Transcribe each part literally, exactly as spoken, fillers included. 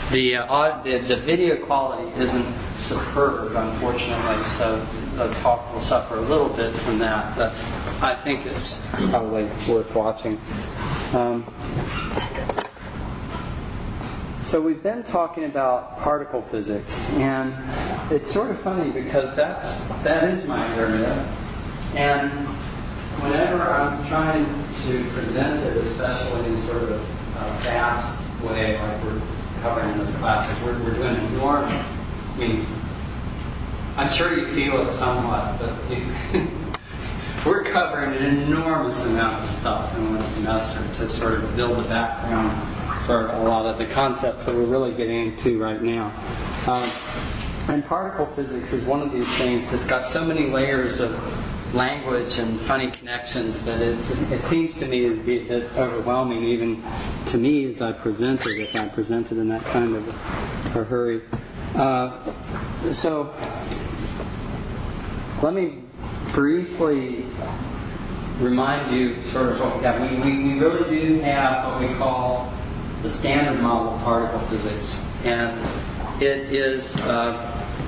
The, uh, aud- the the video quality isn't superb, unfortunately, so the talk will suffer a little bit from that, but I think it's probably worth watching. Um, so we've been talking about particle physics, and it's sort of funny because that's that is my area, and whenever I'm trying to present it, especially in sort of a fast way, like we're covering in this class, because we're, we're doing enormous. I mean, I'm sure you feel it somewhat, but you, we're covering an enormous amount of stuff in one semester to sort of build the background for a lot of the concepts that we're really getting into right now. Um, and particle physics is one of these things that's got so many layers of language and funny connections that it's, it seems to me to be a bit overwhelming, even to me as I present it, if I present it in that kind of a, a hurry. Uh, so let me briefly remind you sort of what we have. We, we, we really do have what we call the standard model of particle physics, and it is uh,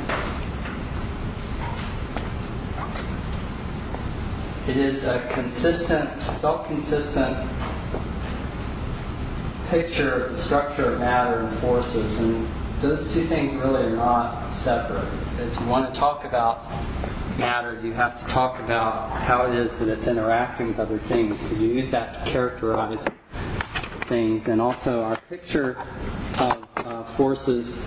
It is a consistent, self-consistent picture of the structure of matter and forces, and those two things really are not separate. If you want to talk about matter, you have to talk about how it is that it's interacting with other things, because you use that to characterize things. And also our picture of uh, forces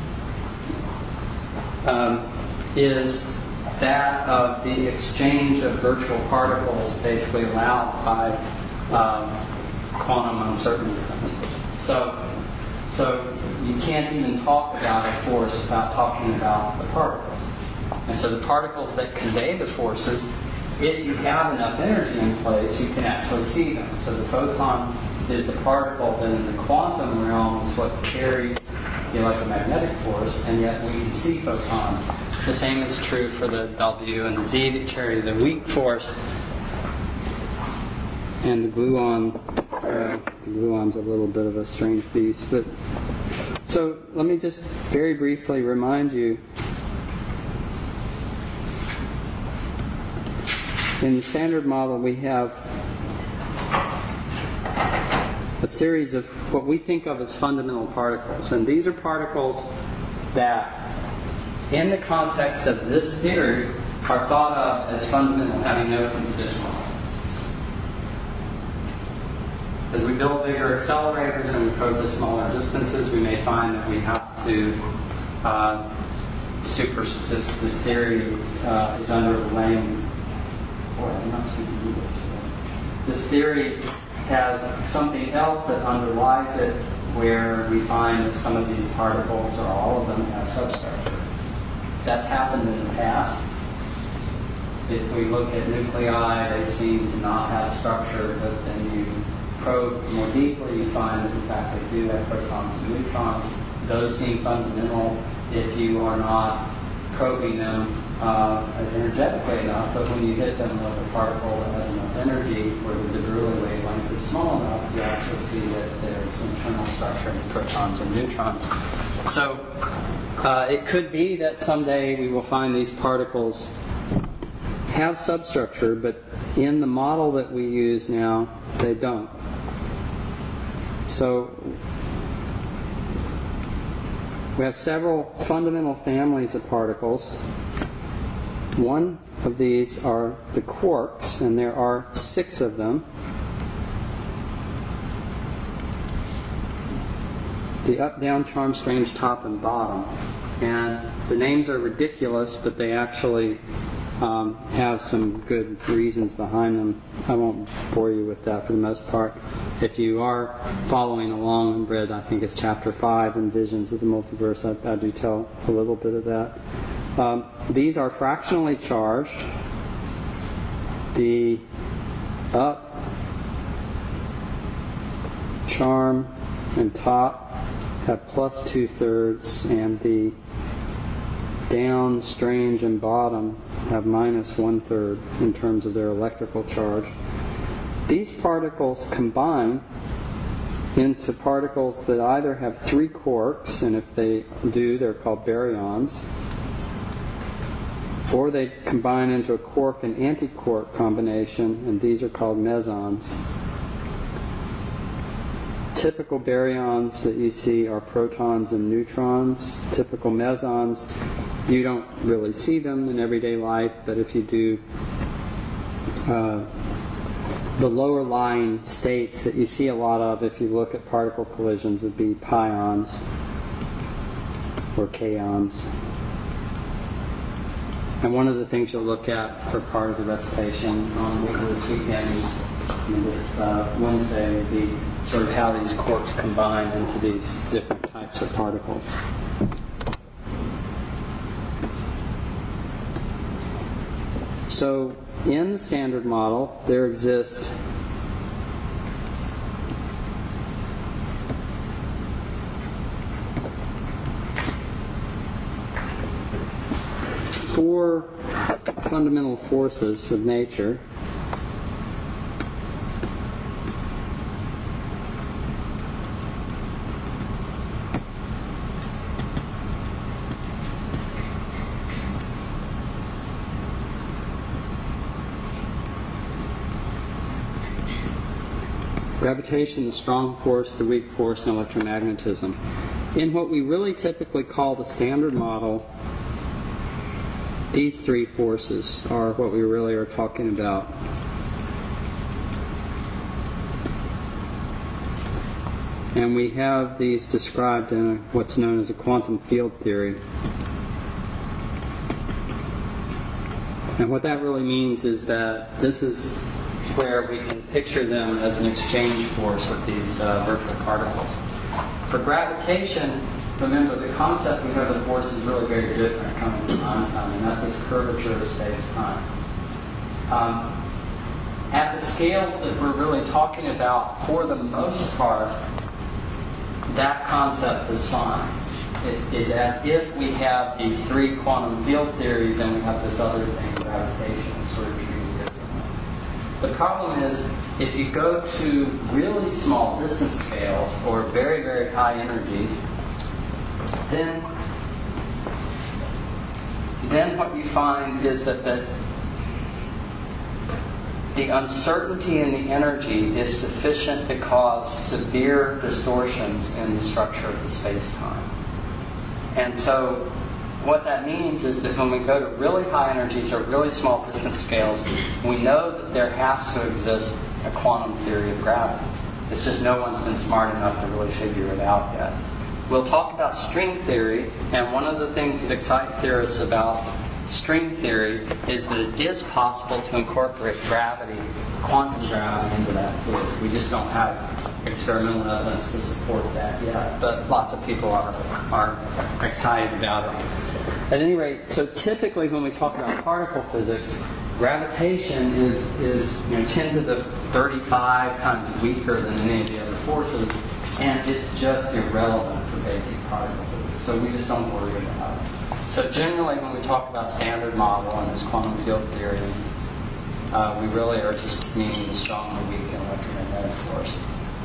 um, is that of the exchange of virtual particles basically allowed by um, quantum uncertainty principles. So, so you can't even talk about a force without talking about the particles. And so the particles that convey the forces, if you have enough energy in place, you can actually see them. So the photon is the particle that in the quantum realm is what carries the electromagnetic force, and yet we can see photons. The same is true for the W and the Z that carry the weak force. And the gluon, uh, the gluon's a little bit of a strange beast. But so let me just very briefly remind you. In the standard model, we have a series of what we think of as fundamental particles. And these are particles that, in the context of this theory, are thought of as fundamental, having no constituents. As we build bigger accelerators and we probe to smaller distances, we may find that we have to uh, super. This, this theory uh, is underlying. Boy, I'm not speaking English. This theory has something else that underlies it, where we find that some of these particles, or all of them, have substructure. That's happened in the past. If we look at nuclei, they seem to not have structure, but then you probe more deeply, you find that in fact they do have protons and neutrons. Those seem fundamental if you are not probing them uh, energetically enough, but when you hit them with a particle that has enough energy, where the de Broglie wavelength is small enough, you actually see that there's internal structure in protons and neutrons. So uh, it could be that someday we will find these particles have substructure, but in the model that we use now, they don't. So we have several fundamental families of particles. One of these are the quarks, and there are six of them. The up, down, charm, strange, top, and bottom. And the names are ridiculous, but they actually um, have some good reasons behind them. I won't bore you with that for the most part. If you are following along and read, I think it's chapter five in Visions of the Multiverse, I, I do tell a little bit of that. Um, these are fractionally charged. The up, charm, and top have plus two-thirds, and the down, strange, and bottom have minus one-third in terms of their electrical charge. These particles combine into particles that either have three quarks, and if they do, they're called baryons, or they combine into a quark and antiquark combination, and these are called mesons. Typical baryons that you see are protons and neutrons. Typical mesons, you don't really see them in everyday life, but if you do, uh, the lower lying states that you see a lot of if you look at particle collisions would be pions or kaons. And one of the things you'll look at for part of the recitation on this weekend is, I mean, this uh, Wednesday would be sort of how these quarks combine into these different types of particles. So in the Standard Model, there exist four fundamental forces of nature. Gravitation, the strong force, the weak force, and electromagnetism. In what we really typically call the Standard Model, these three forces are what we really are talking about. And we have these described in what's known as a quantum field theory. And what that really means is that this is where we can picture them as an exchange force of these uh, virtual particles. For gravitation, remember the concept we have of force is really very different coming from Einstein, and that's this curvature of space-time. Um, at the scales that we're really talking about, for the most part, that concept is fine. It is as if we have these three quantum field theories and we have this other thing, gravitation, sort of treated differently. The problem is, if you go to really small distance scales or very, very high energies, then, then what you find is that the, the uncertainty in the energy is sufficient to cause severe distortions in the structure of the space-time. And so what that means is that when we go to really high energies or really small distance scales, we know that there has to exist a quantum theory of gravity. It's just no one's been smart enough to really figure it out yet. We'll talk about string theory, and one of the things that excites theorists about string theory is that it is possible to incorporate gravity, quantum gravity, into that theory. We just don't have experimental evidence to support that yet, but lots of people are, are excited about it. At any rate, so typically when we talk about particle physics, gravitation is, is you know, ten to the thirty-five times weaker than any of the other forces, and it's just irrelevant for basic particle physics, so we just don't worry about it. So generally when we talk about Standard Model and this quantum field theory, uh, we really are just meaning the strong and weak electromagnetic force.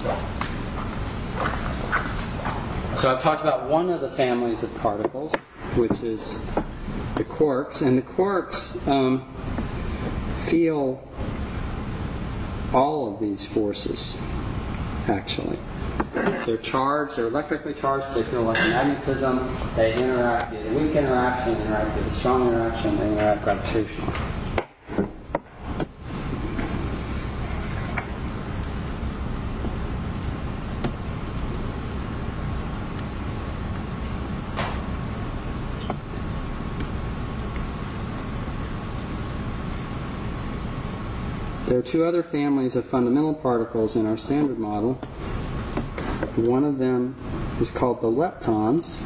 So I've talked about one of the families of particles, which is the quarks, and the quarks um, feel all of these forces, actually. They're charged, they're electrically charged, they feel electromagnetism, they interact via the weak interaction, they interact via the strong interaction, they interact gravitationally. There are two other families of fundamental particles in our Standard Model. One of them is called the leptons.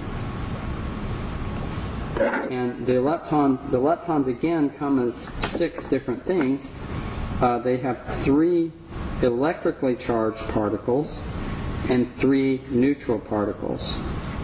And the leptons, the leptons again come as six different things. Uh, they have three electrically charged particles and three neutral particles.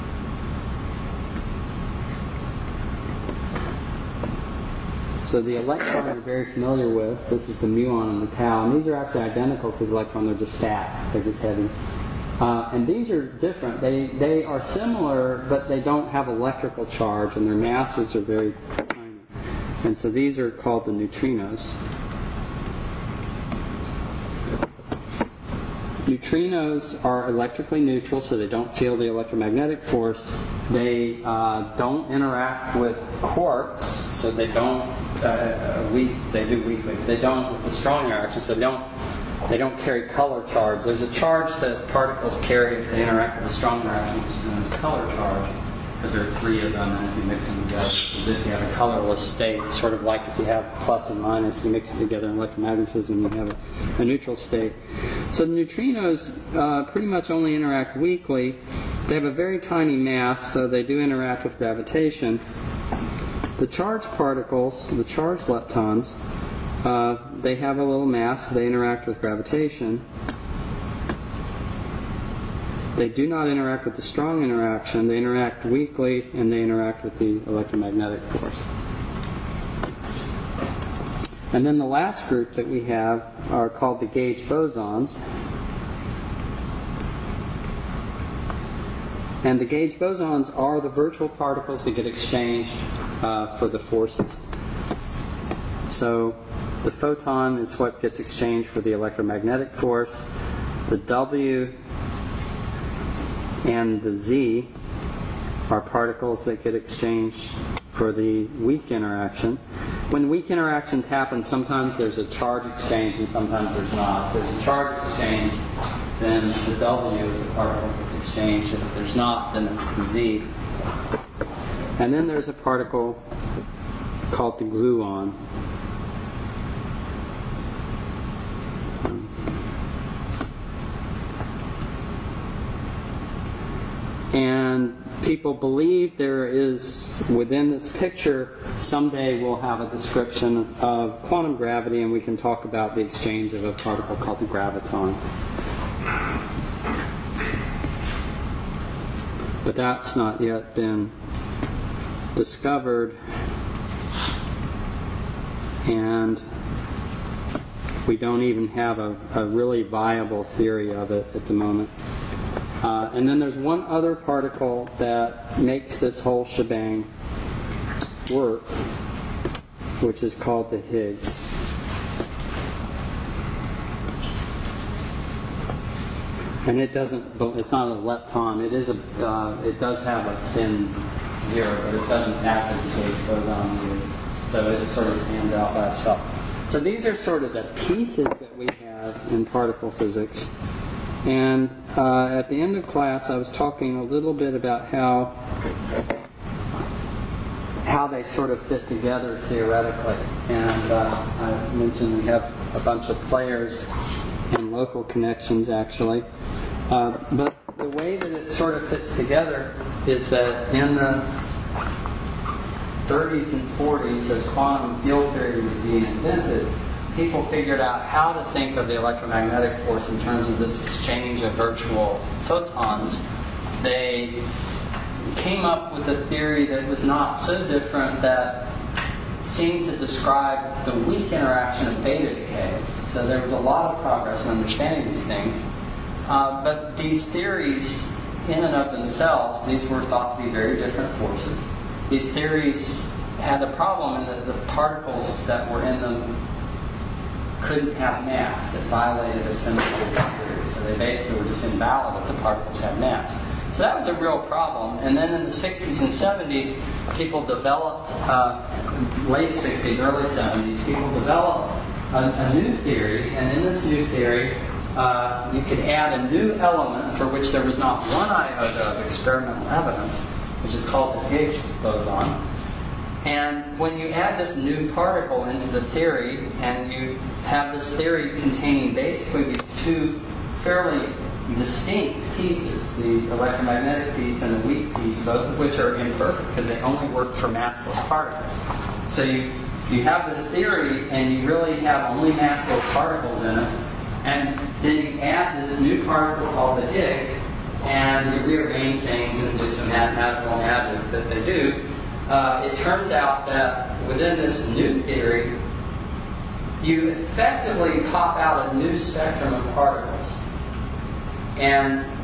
So the electron you're very familiar with, this is the muon and the tau, and these are actually identical to the electron, they're just fat, they're just heavy. Uh, and these are different. They they are similar, but they don't have electrical charge, and their masses are very tiny. And so these are called the neutrinos. Neutrinos are electrically neutral, so they don't feel the electromagnetic force. They uh, don't interact with quarks, so they don't. Uh, weak. They do weakly. They don't with the strong interaction, so they don't. They don't carry color charge. There's a charge that particles carry if they interact with a strong interaction, which is known as color charge, because there are three of them, and if you mix them together, it's as if you have a colorless state, sort of like if you have plus and minus, you mix it together in electromagnetism, you have a, a neutral state. So the neutrinos uh, pretty much only interact weakly. They have a very tiny mass, so they do interact with gravitation. The charged particles, the charged leptons, Uh, they have a little mass, they interact with gravitation. They do not interact with the strong interaction, they interact weakly, and they interact with the electromagnetic force. And then the last group that we have are called the gauge bosons. And the gauge bosons are the virtual particles that get exchanged uh, for the forces. So the photon is what gets exchanged for the electromagnetic force. The W and the Z are particles that get exchanged for the weak interaction. When weak interactions happen, sometimes there's a charge exchange and sometimes there's not. If there's a charge exchange, then the W is the particle that gets exchanged. If there's not, then it's the Z. And then there's a particle called the gluon. And people believe there is, within this picture, someday we'll have a description of quantum gravity, and we can talk about the exchange of a particle called the graviton. But that's not yet been discovered, and we don't even have a, a really viable theory of it at the moment. Uh, and then there's one other particle that makes this whole shebang work, which is called the Higgs. And it doesn't, it's not a lepton, it is a, uh, it does have a spin zero, but it doesn't act as a gauge boson, so it sort of stands out by itself. So these are sort of the pieces that we have in particle physics. And uh, at the end of class, I was talking a little bit about how how they sort of fit together theoretically. And uh, I mentioned we have a bunch of players and local connections, actually. Uh, but the way that it sort of fits together is that in the thirties and forties, as quantum field theory was being invented, people figured out how to think of the electromagnetic force in terms of this exchange of virtual photons. They came up with a theory that was not so different that seemed to describe the weak interaction of beta decays. So there was a lot of progress in understanding these things. Uh, but these theories, in and of themselves, these were thought to be very different forces. These theories had a problem in that the particles that were in them couldn't have mass. It violated a symmetry of the theory. So they basically were just invalid if the particles had mass. So that was a real problem. And then in the sixties and seventies, people developed, uh, late sixties, early seventies, people developed a, a new theory. And in this new theory, uh, you could add a new element for which there was not one iota of experimental evidence, which is called the Higgs boson. And when you add this new particle into the theory, and you have this theory containing basically these two fairly distinct pieces, the electromagnetic piece and the weak piece, both of which are imperfect because they only work for massless particles. So you, you have this theory, and you really have only massless particles in it, and then you add this new particle called the Higgs, and you rearrange things and do some mathematical magic that they do. Uh, it turns out that within this new theory, you effectively pop out a new spectrum of particles. And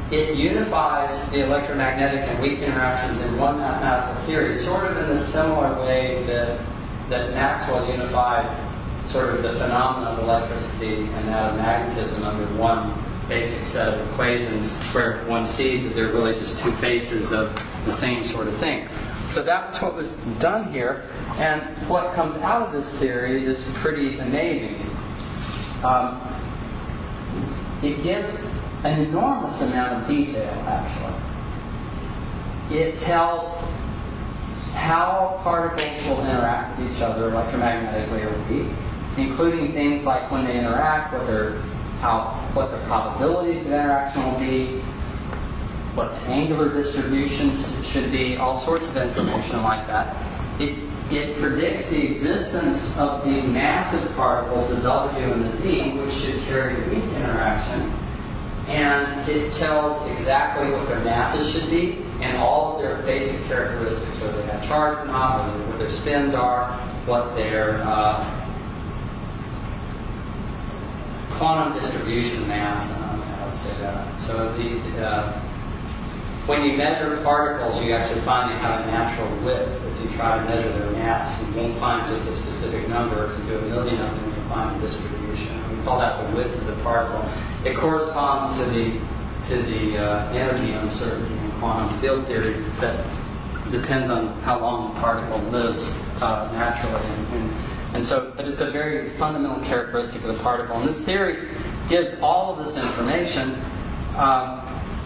it unifies the electromagnetic and weak interactions in one mathematical theory, sort of in the similar way that, that Maxwell unified sort of the phenomena of electricity and that of magnetism under one basic set of equations, where one sees that they're really just two faces of the same sort of thing. So that's what was done here, and what comes out of this theory is pretty amazing. Um, it gives an enormous amount of detail, actually. It tells how particles will interact with each other electromagnetically or weak, including things like when they interact, what their, how, what the probabilities of interaction will be, what the angular distributions should be, all sorts of information like that. It, it predicts the existence of these massive particles, the W and the Z, which should carry a weak interaction. And it tells exactly what their masses should be and all of their basic characteristics, whether they have charge or not, whether, what their spins are, what their uh, quantum distribution mass, I don't know how to say that. So the uh, when you measure particles, you actually find they have a natural width. If you try to measure their mass, you won't find just a specific number. If you do a million of them, you'll find a distribution. We call that the width of the particle. It corresponds to the to the uh, energy uncertainty in quantum field theory that depends on how long the particle lives uh, naturally. And, and, and so, but it's a very fundamental characteristic of the particle. And this theory gives all of this information. Um,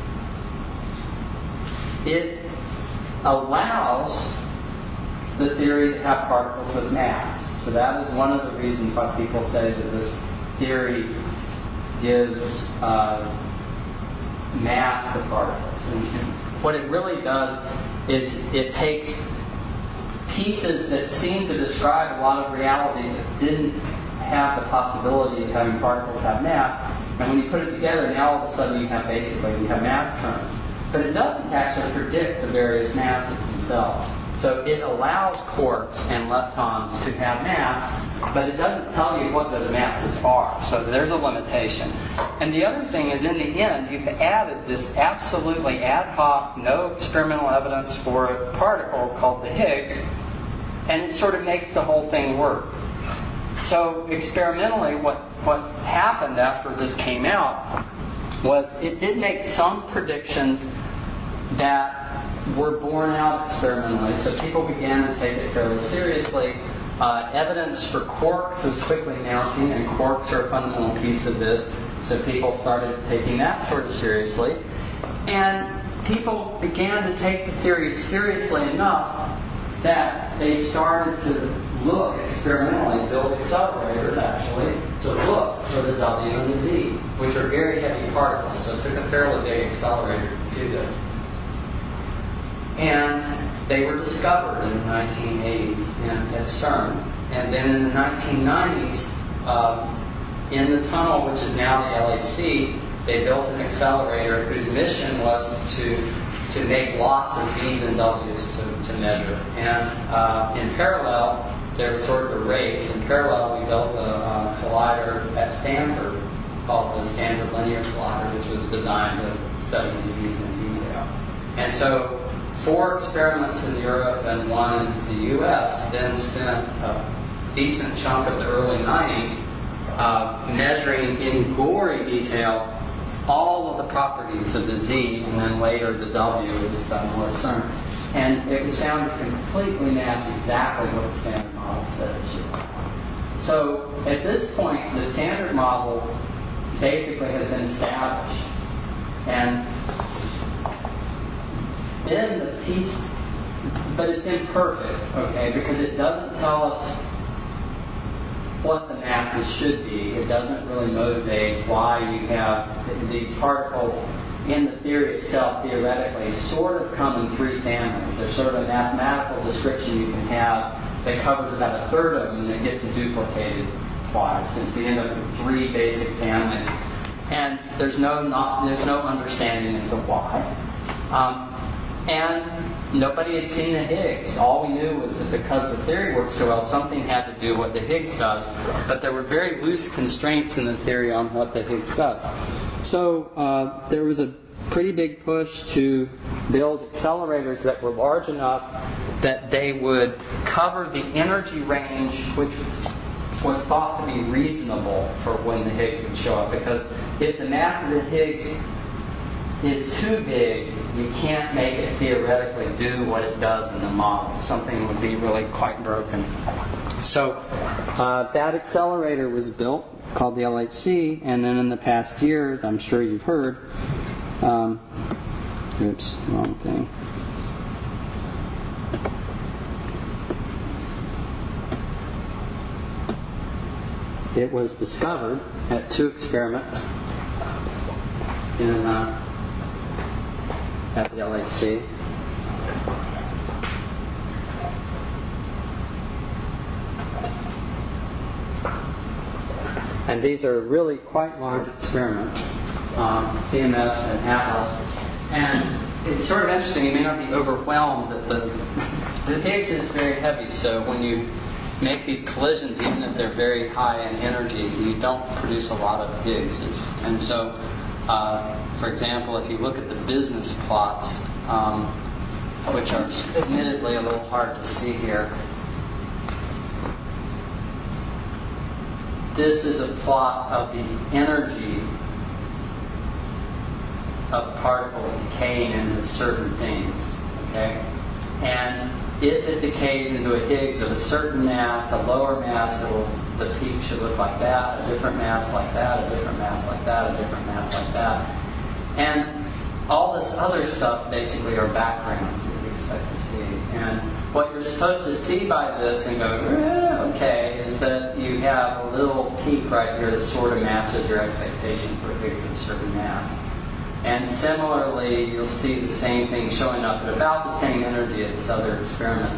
it allows the theory to have particles with mass. So that is one of the reasons why people say that this theory gives uh, mass to particles. And, and what it really does is it takes pieces that seem to describe a lot of reality that didn't have the possibility of having particles have mass, and when you put it together, now all of a sudden you have basically you have mass terms. But it doesn't actually predict the various masses themselves. So it allows quarks and leptons to have mass, but it doesn't tell you what those masses are. So there's a limitation. And the other thing is, in the end, you've added this absolutely ad hoc, no experimental evidence for a particle called the Higgs, and it sort of makes the whole thing work. So experimentally, what, what happened after this came out was it did make some predictions that were borne out experimentally. So people began to take it fairly seriously. Uh, evidence for quarks is quickly mounting, and quarks are a fundamental piece of this. So people started taking that sort of seriously. And people began to take the theory seriously enough that they started to look experimentally, build accelerators actually, to look for the W and the Z, which are very heavy particles. So it took a fairly big accelerator to do this. And they were discovered in the nineteen eighties in, at CERN. And then in the nineteen nineties, uh, in the tunnel, which is now the L H C, they built an accelerator whose mission was to to make lots of Z's and W's to, to measure. And uh, in parallel, there was sort of a race. In parallel, we built a, a collider at Stanford called the Stanford Linear Collider, which was designed to study Z's in detail. And so four experiments in Europe and one in the U S then spent a decent chunk of the early nineties uh, measuring in gory detail all of the properties of the Z, and then later the W was done more at CERN. And it was found to completely match exactly what the standard model said it should. So at this point, the standard model basically has been established. And then the piece, but it's imperfect, okay, because it doesn't tell us what the masses should be. It doesn't really motivate why you have these particles in the theory itself, theoretically, sort of come in three families. There's sort of a mathematical description you can have that covers about a third of them, and it gets duplicated twice. And so you end up with three basic families. And there's no not, there's no understanding as to why. Um, and nobody had seen a Higgs. All we knew was that because the theory worked so well, something had to do what the Higgs does. But there were very loose constraints in the theory on what the Higgs does. So uh, there was a pretty big push to build accelerators that were large enough that they would cover the energy range which was thought to be reasonable for when the Higgs would show up. Because if the mass of the Higgs is too big, you can't make it theoretically do what it does in the model. Something would be really quite broken. So uh, that accelerator was built, called the L H C, and then in the past years, I'm sure you've heard, um, oops, wrong thing. It was discovered at two experiments in uh, at the L H C. And these are really quite large experiments, um, C M S and ATLAS. And it's sort of interesting, you may not be overwhelmed that the, the Higgs is very heavy, so when you make these collisions, even if they're very high in energy, you don't produce a lot of Higgses. And so, uh, for example, if you look at the business plots, um, which are admittedly a little hard to see here, this is a plot of the energy of particles decaying into certain things. Okay? And if it decays into a Higgs of a certain mass, a lower mass, it'll, the peak should look like that, a different mass like that, a different mass like that, a different mass like that. And all this other stuff basically are backgrounds that you expect to see. And what you're supposed to see by this and go, eh, okay, is that you have a little peak right here that sort of matches your expectation for a Higgs of a certain mass. And similarly, you'll see the same thing showing up at about the same energy at this other experiment.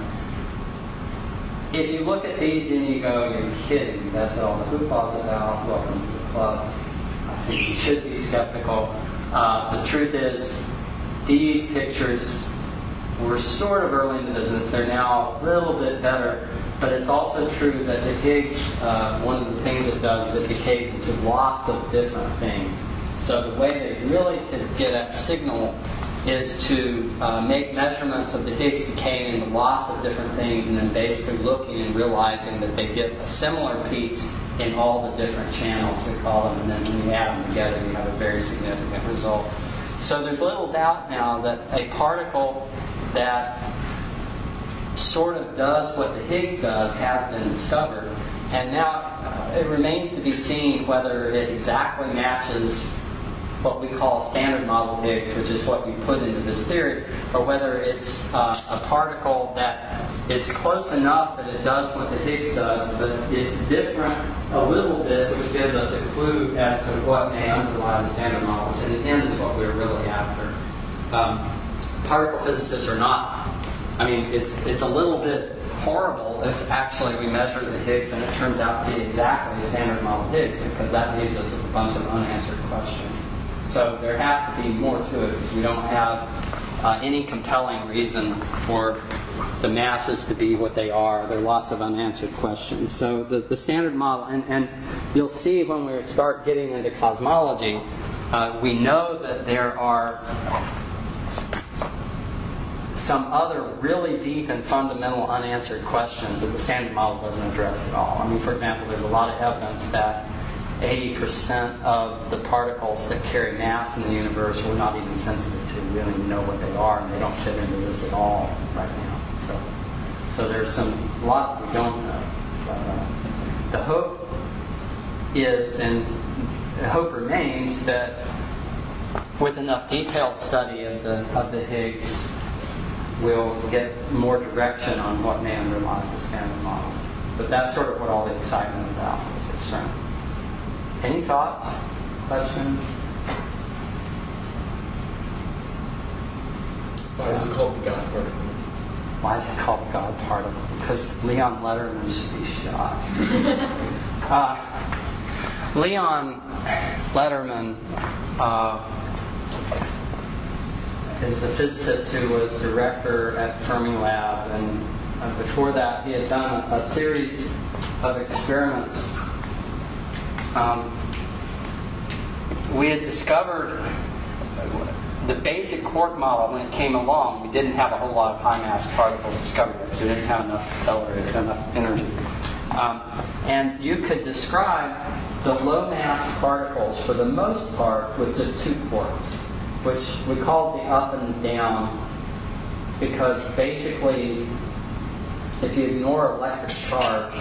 If you look at these and you go, you're kidding, that's what all the hoopla is about, welcome to the club. I think you should be skeptical. Uh, the truth is, these pictures were sort of early in the business. They're now a little bit better. But it's also true that the Higgs, uh, one of the things it does is it decays into lots of different things. So the way they really could get at signal is to uh, make measurements of the Higgs decaying into lots of different things and then basically looking and realizing that they get similar peaks in all the different channels, we call them, and then when you add them together, you have a very significant result. So there's little doubt now that a particle that sort of does what the Higgs does has been discovered. And now uh, it remains to be seen whether it exactly matches what we call standard model Higgs, which is what we put into this theory, or whether it's uh, a particle that is close enough that it does what the Higgs does, but it's different a little bit, which gives us a clue as to what may underlie the standard model, which in the end is what we're really after. Um, particle physicists are not. I mean, it's it's a little bit horrible if actually we measure the Higgs and it turns out to be exactly a standard model Higgs, because that leaves us with a bunch of unanswered questions. So there has to be more to it, because we don't have uh, any compelling reason for the masses to be what they are. There are lots of unanswered questions. So the, the standard model, and, and you'll see when we start getting into cosmology, uh, we know that there are some other really deep and fundamental unanswered questions that the standard model doesn't address at all. I mean, for example, there's a lot of evidence that eighty percent of the particles that carry mass in the universe we're not even sensitive to. We don't even know what they are, and they don't fit into this at all right now. So, so there's some a lot that we don't know. But, uh, the hope is, and the hope remains, that with enough detailed study of the of the Higgs, we'll get more direction on what may underlie the standard model. But that's sort of what all the excitement about is at CERN. Any thoughts? Questions? Why is it called the God particle? Why is it called the God particle? Because Leon Letterman should be shot. uh, Leon Letterman uh, is a physicist who was director at Fermilab, and uh, before that he had done a, a series of experiments. Um, we had discovered the basic quark model, when it came along, we didn't have a whole lot of high mass particles discovered yet, so we didn't have enough accelerator, enough energy. Um, and you could describe the low mass particles, for the most part, with just two quarks, which we call the up and down, because basically, if you ignore electric charge,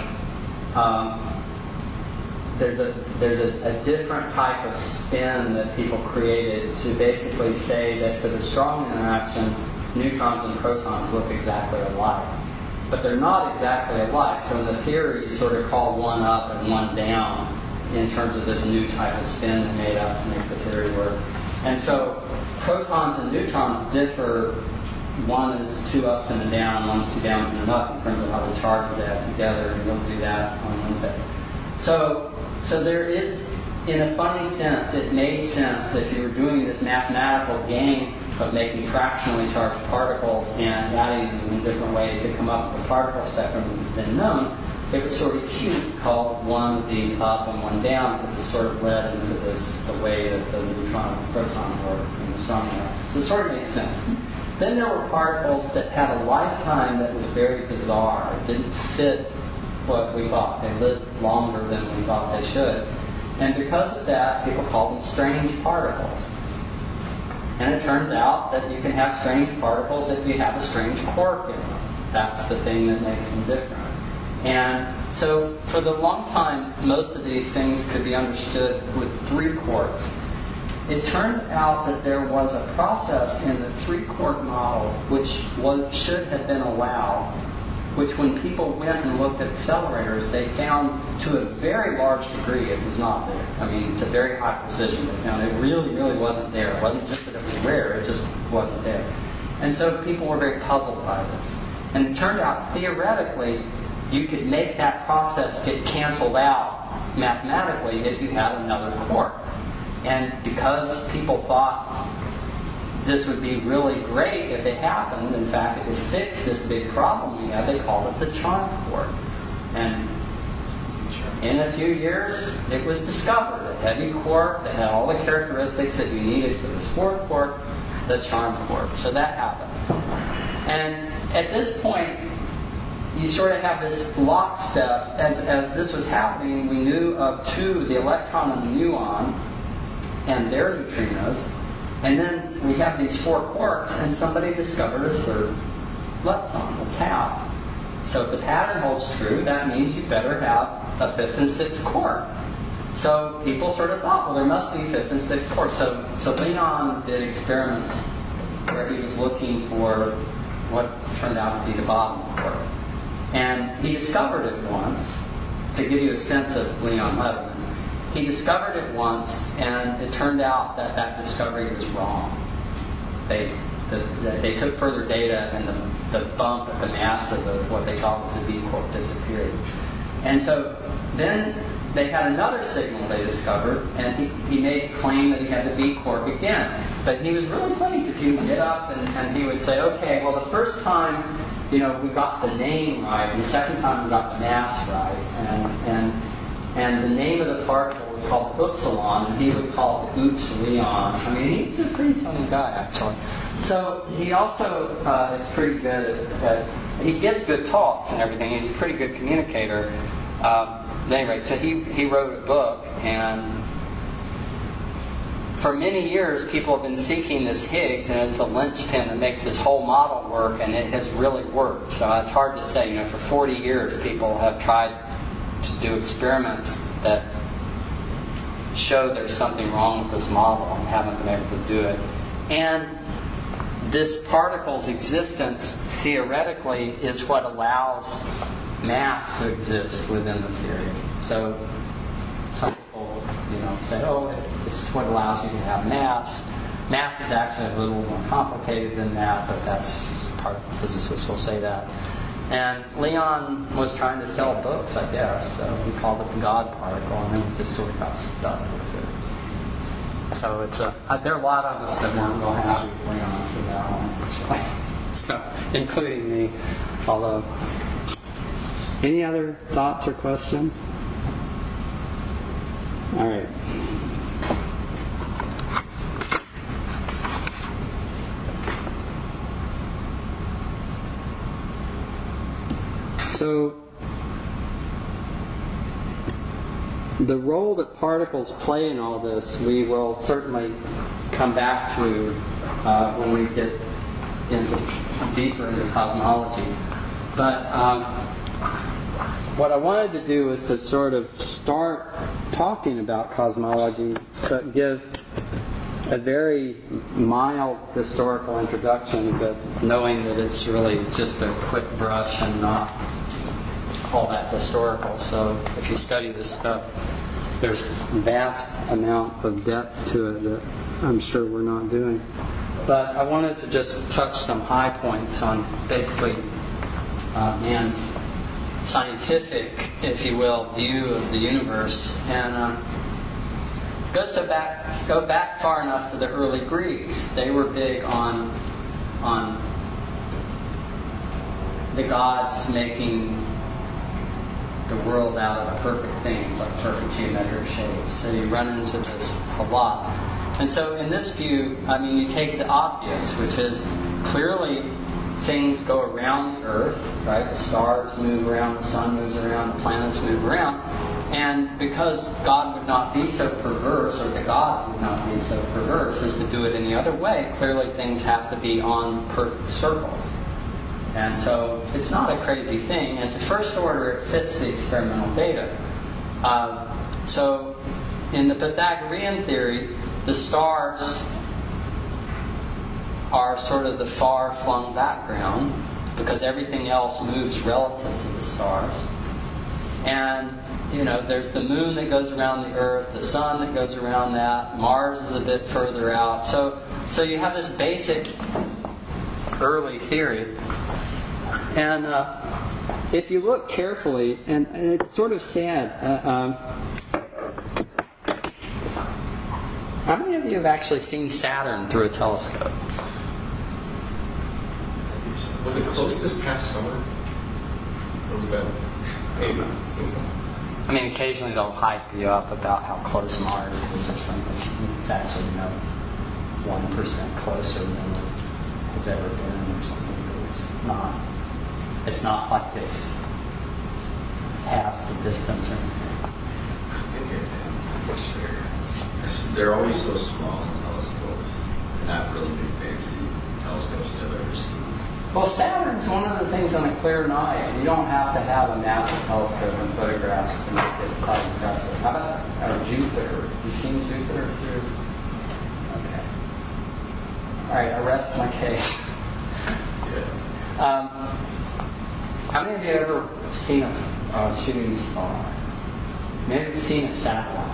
um, there's a there's a, a different type of spin that people created to basically say that for the strong interaction, neutrons and protons look exactly alike. But they're not exactly alike, so in the theory, you sort of call one up and one down in terms of this new type of spin that made up to make the theory work. And so protons and neutrons differ. One is two ups and a down, one's two downs and an up in terms of how the charges add together, and we'll do that on Wednesday. So, so there is, in a funny sense, it made sense if you were doing this mathematical game of making fractionally charged particles and adding them in different ways to come up with a particle spectrum that was then known. It was sort of cute, called one of these up and one down, because it sort of led into this the way that the neutron and proton work in the strong interaction. So it sort of makes sense. Then there were particles that had a lifetime that was very bizarre. It didn't fit what we thought. They lived longer than we thought they should. And because of that, people called them strange particles. And it turns out that you can have strange particles if you have a strange quark in them. That's the thing that makes them different. And so for the long time, most of these things could be understood with three quarks. It turned out that there was a process in the three-quark model which was, should have been allowed, which when people went and looked at accelerators, they found to a very large degree it was not there. I mean, to very high precision, they found it really, really wasn't there. It wasn't just that it was rare, it just wasn't there. And so people were very puzzled by this. And it turned out, theoretically, you could make that process get canceled out mathematically if you had another quark. And because people thought this would be really great if it happened, in fact, it would fix this big problem we had, they called it the charm quark. And in a few years, it was discovered, a heavy quark that had all the characteristics that you needed for this fourth quark, the charm quark. So that happened. And at this point, you sort of have this lockstep. As, as this was happening, we knew of two, the electron and the muon, and their neutrinos, and then we have these four quarks, and somebody discovered a third lepton, a tau. So if the pattern holds true, that means you better have a fifth and sixth quark. So people sort of thought, well, there must be fifth and sixth quarks. So, so Leon did experiments where he was looking for what turned out to be the bottom quark. And he discovered it once, to give you a sense of Leon Levitin. He discovered it once, and it turned out that that discovery was wrong. They the, the, they took further data, and the, the bump at the mass of the, what they thought was the D quark disappeared. And so then they had another signal they discovered, and he, he made a claim that he had the D quark again. But he was really funny, because he would get up and, and he would say, okay, well, the first time, you know, we got the name right, and the second time we got the mass right, and and And the name of the particle was called Upsilon, and he would call it Oops Leon. I mean, he's a pretty funny guy, actually. So he also uh, is pretty good at, at, he gives good talks and everything. He's a pretty good communicator. Um, anyway, so he, he wrote a book, and for many years, people have been seeking this Higgs, and it's the linchpin that makes this whole model work, and it has really worked. So it's hard to say. You know, for forty years, people have tried to do experiments that show there's something wrong with this model and haven't been able to do it. And this particle's existence, theoretically, is what allows mass to exist within the theory. So some people, you know, say, oh, it's what allows you to have mass. Mass is actually a little more complicated than that, but that's part of physicists will say that. And Leon was trying to sell books, I guess, so he called it the God particle, and then we just sort of got stuck with it. So it's a, uh, there are a lot of us that weren't real happy with Leon for that one, actually. So, including me. Although, any other thoughts or questions? All right. So, the role that particles play in all this, we will certainly come back to uh, when we get into, deeper into cosmology. But um, what I wanted to do was to sort of start talking about cosmology, but give a very mild historical introduction, but knowing that it's really just a quick brush and not all that historical. So if you study this stuff, there's vast amount of depth to it that I'm sure we're not doing. But I wanted to just touch some high points on basically uh, man's scientific, if you will, view of the universe. And um, go so back, go back far enough to the early Greeks. They were big on on the gods making the world out of perfect things, like perfect geometric shapes. So you run into this a lot. And so in this view, I mean, you take the obvious, which is clearly things go around the Earth, right? The stars move around, the sun moves around, the planets move around. And because God would not be so perverse, or the gods would not be so perverse as to do it any other way, clearly things have to be on perfect circles. And so it's not a crazy thing. And to first order, it fits the experimental data. Uh, so in the Pythagorean theory, the stars are sort of the far-flung background because everything else moves relative to the stars. And, you know, there's the moon that goes around the Earth, the sun that goes around that, Mars is a bit further out. So, so you have this basic early theory. And uh, if you look carefully, and, and it's sort of sad, uh, um, how many of you have actually seen Saturn through a telescope? Was it close this past summer? Or was that April? I mean, occasionally they'll hype you up about how close Mars is or something. It's actually, you know, one percent closer than it has ever been or something. But it's not. It's not like it's half the distance or anything. They're always so small in telescopes. They're not really big, fancy telescopes I've ever seen. Well, Saturn's one of the things on a clear night. You don't have to have a massive telescope and photographs to make it quite impressive. How about uh, Jupiter? Have you seen Jupiter through? Okay. All right, I rest my case. Yeah. Um, how many of you have ever seen a uh, shooting star? Maybe you've seen a satellite.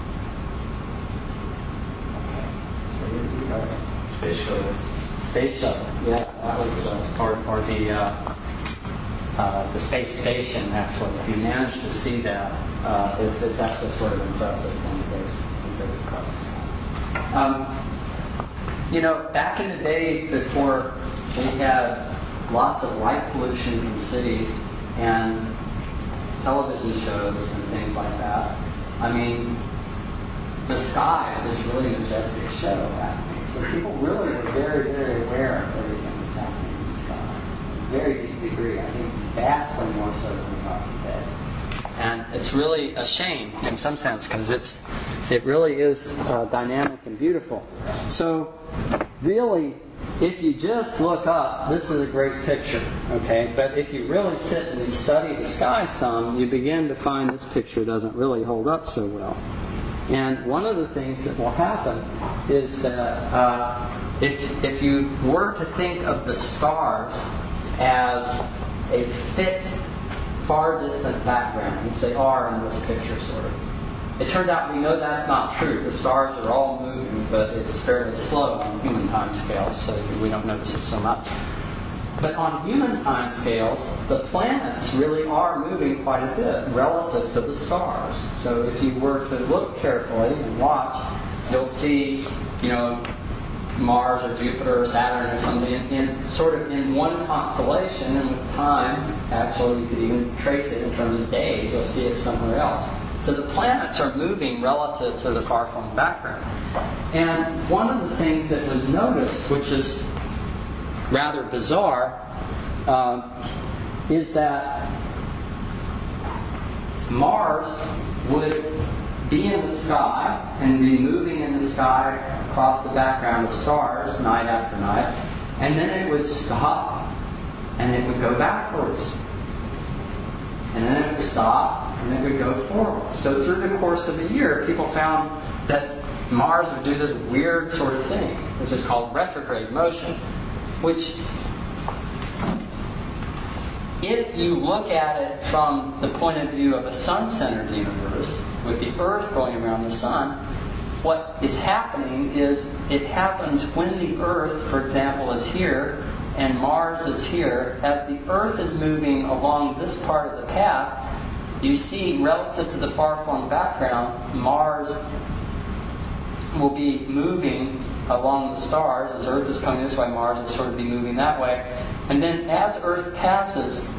Space shuttle. Space shuttle, yeah, that was, uh, or, or the uh, uh, the space station. Actually, if you manage to see that, uh, it's, it's actually sort of impressive when it goes when it goes across. Um, you know, back in the days before we had lots of light pollution from cities and television shows and things like that, I mean, the sky is this really majestic show happening. So people really were very, very aware of everything that's happening in the sky. Very deep degree. I think vastly more so than we are today. And it's really a shame in some sense because it's it really is uh, dynamic and beautiful. So really, if you just look up, this is a great picture, okay? But if you really sit and you study the sky some, you begin to find this picture doesn't really hold up so well. And one of the things that will happen is that uh, if, if you were to think of the stars as a fixed, far distant background, which they are in this picture sort of, it turned out we know that's not true. The stars are all moving, but it's fairly slow on human time scales, so we don't notice it so much. But on human time scales, the planets really are moving quite a bit relative to the stars. So if you were to look carefully and watch, you'll see, you know, Mars or Jupiter or Saturn or something in, in sort of in one constellation, and with time, actually, you could even trace it in terms of days. You'll see it somewhere else. So the planets are moving relative to the far-flung background. And one of the things that was noticed, which is rather bizarre, um, is that Mars would be in the sky and be moving in the sky across the background of stars night after night, and then it would stop and it would go backwards. And then it would stop and it would go forward. So through the course of a year, people found that Mars would do this weird sort of thing, which is called retrograde motion, which, if you look at it from the point of view of a sun-centered universe, with the Earth going around the sun, what is happening is it happens when the Earth, for example, is here and Mars is here. As the Earth is moving along this part of the path, you see, relative to the far-flung background, Mars will be moving along the stars. As Earth is coming this way, Mars will sort of be moving that way. And then as Earth passes,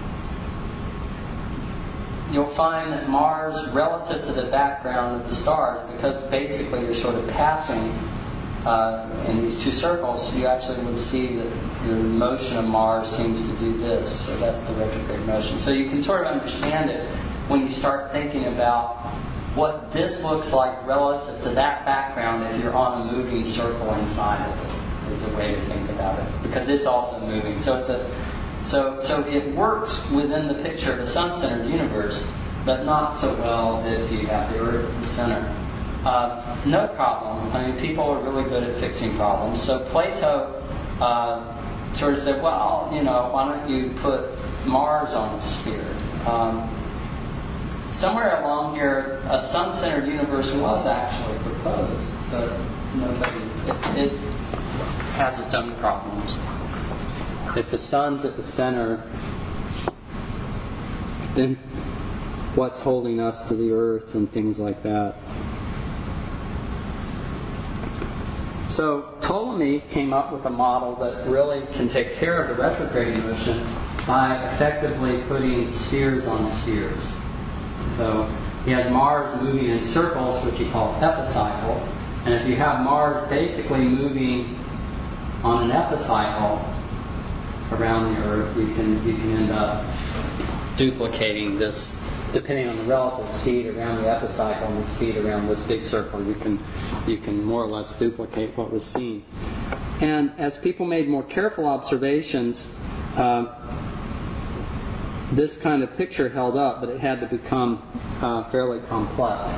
you'll find that Mars, relative to the background of the stars, because basically you're sort of passing uh, in these two circles, you actually would see that the motion of Mars seems to do this. So that's the retrograde motion. So you can sort of understand it when you start thinking about what this looks like relative to that background if you're on a moving circle inside of it, is a way to think about it. Because it's also moving. So it's a So, so it works within the picture of a sun-centered universe, but not so well if you have the Earth at the center. Uh, no problem. I mean, people are really good at fixing problems. So Plato uh, sort of said, well, you know, why don't you put Mars on a sphere? Um, somewhere along here, a sun-centered universe was actually proposed, but nobody. It, it has its own problems. If the sun's at the center, then what's holding us to the Earth and things like that? So Ptolemy came up with a model that really can take care of the retrograde motion by effectively putting spheres on spheres. So he has Mars moving in circles, which he called epicycles. And if you have Mars basically moving on an epicycle around the Earth, you can you can end up duplicating this, depending on the relative speed around the epicycle and the speed around this big circle. You can you can more or less duplicate what was seen. And as people made more careful observations, uh, this kind of picture held up, but it had to become uh, fairly complex.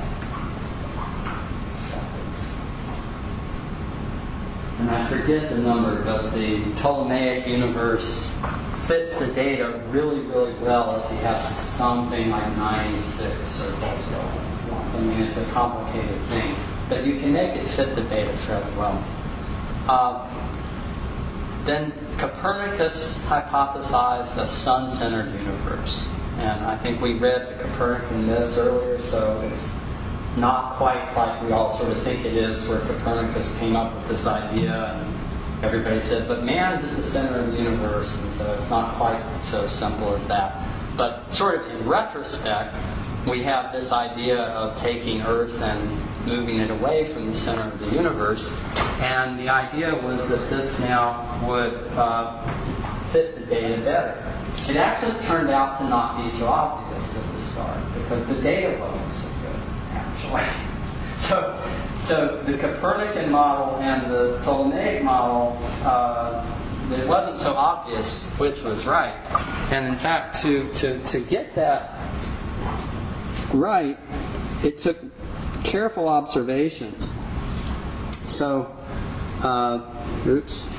And I forget the number, but the Ptolemaic universe fits the data really, really well if you have something like ninety-six circles going once. I mean, it's a complicated thing, but you can make it fit the data fairly well. Uh, then Copernicus hypothesized a sun-centered universe. And I think we read the Copernican myths earlier, so it's not quite like we all sort of think it is, where Copernicus came up with this idea and everybody said, but man's at the center of the universe, and so it's not quite so simple as that. But sort of in retrospect, we have this idea of taking Earth and moving it away from the center of the universe, and the idea was that this now would uh, fit the data better. It actually turned out to not be so obvious at the start, because the data wasn't so good, actually. So, so the Copernican model and the Ptolemaic model, uh, it wasn't so obvious which was right. And in fact, to, to, to get that right, it took careful observations. So, uh, oops.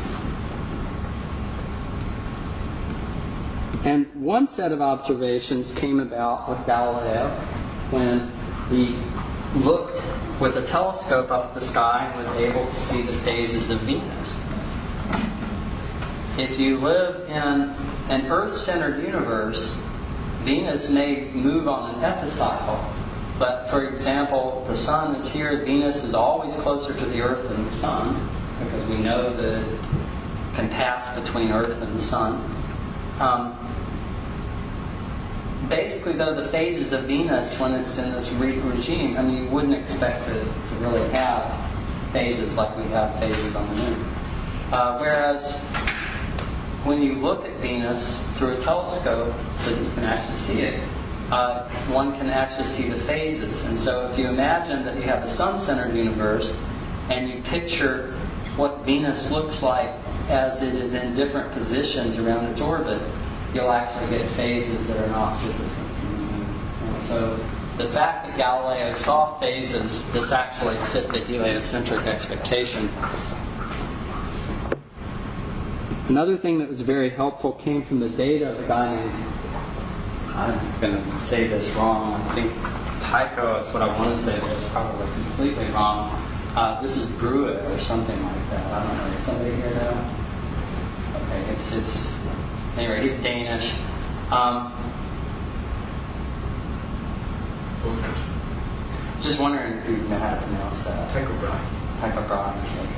And one set of observations came about with Galileo when he looked with a telescope up at the sky and was able to see the phases of Venus. If you live in an Earth-centered universe, Venus may move on an epicycle, but for example, the Sun is here, Venus is always closer to the Earth than the Sun, because we know that it can pass between Earth and the Sun. Um, basically, though, the phases of Venus, when it's in this re- regime, I mean, you wouldn't expect it to really have phases like we have phases on the Moon. Uh, whereas, when you look at Venus through a telescope so that you can actually see it, uh, one can actually see the phases. And so if you imagine that you have a sun-centered universe and you picture what Venus looks like as it is in different positions around its orbit, you'll actually get phases that are not super different from the Moon. And so the fact that Galileo saw phases, this actually fit the heliocentric expectation. Another thing that was very helpful came from the data of a guy named, I'm going to say this wrong, I think Tycho is what I want to say, but it's probably completely wrong. Uh, this is Brue or something like that. I don't know. Is somebody here know? Okay, it's, it's, anyway, he's Danish. Um, What was the question? just wondering if you know how to pronounce that. Tycho Brahe. Tycho Brahe. Okay.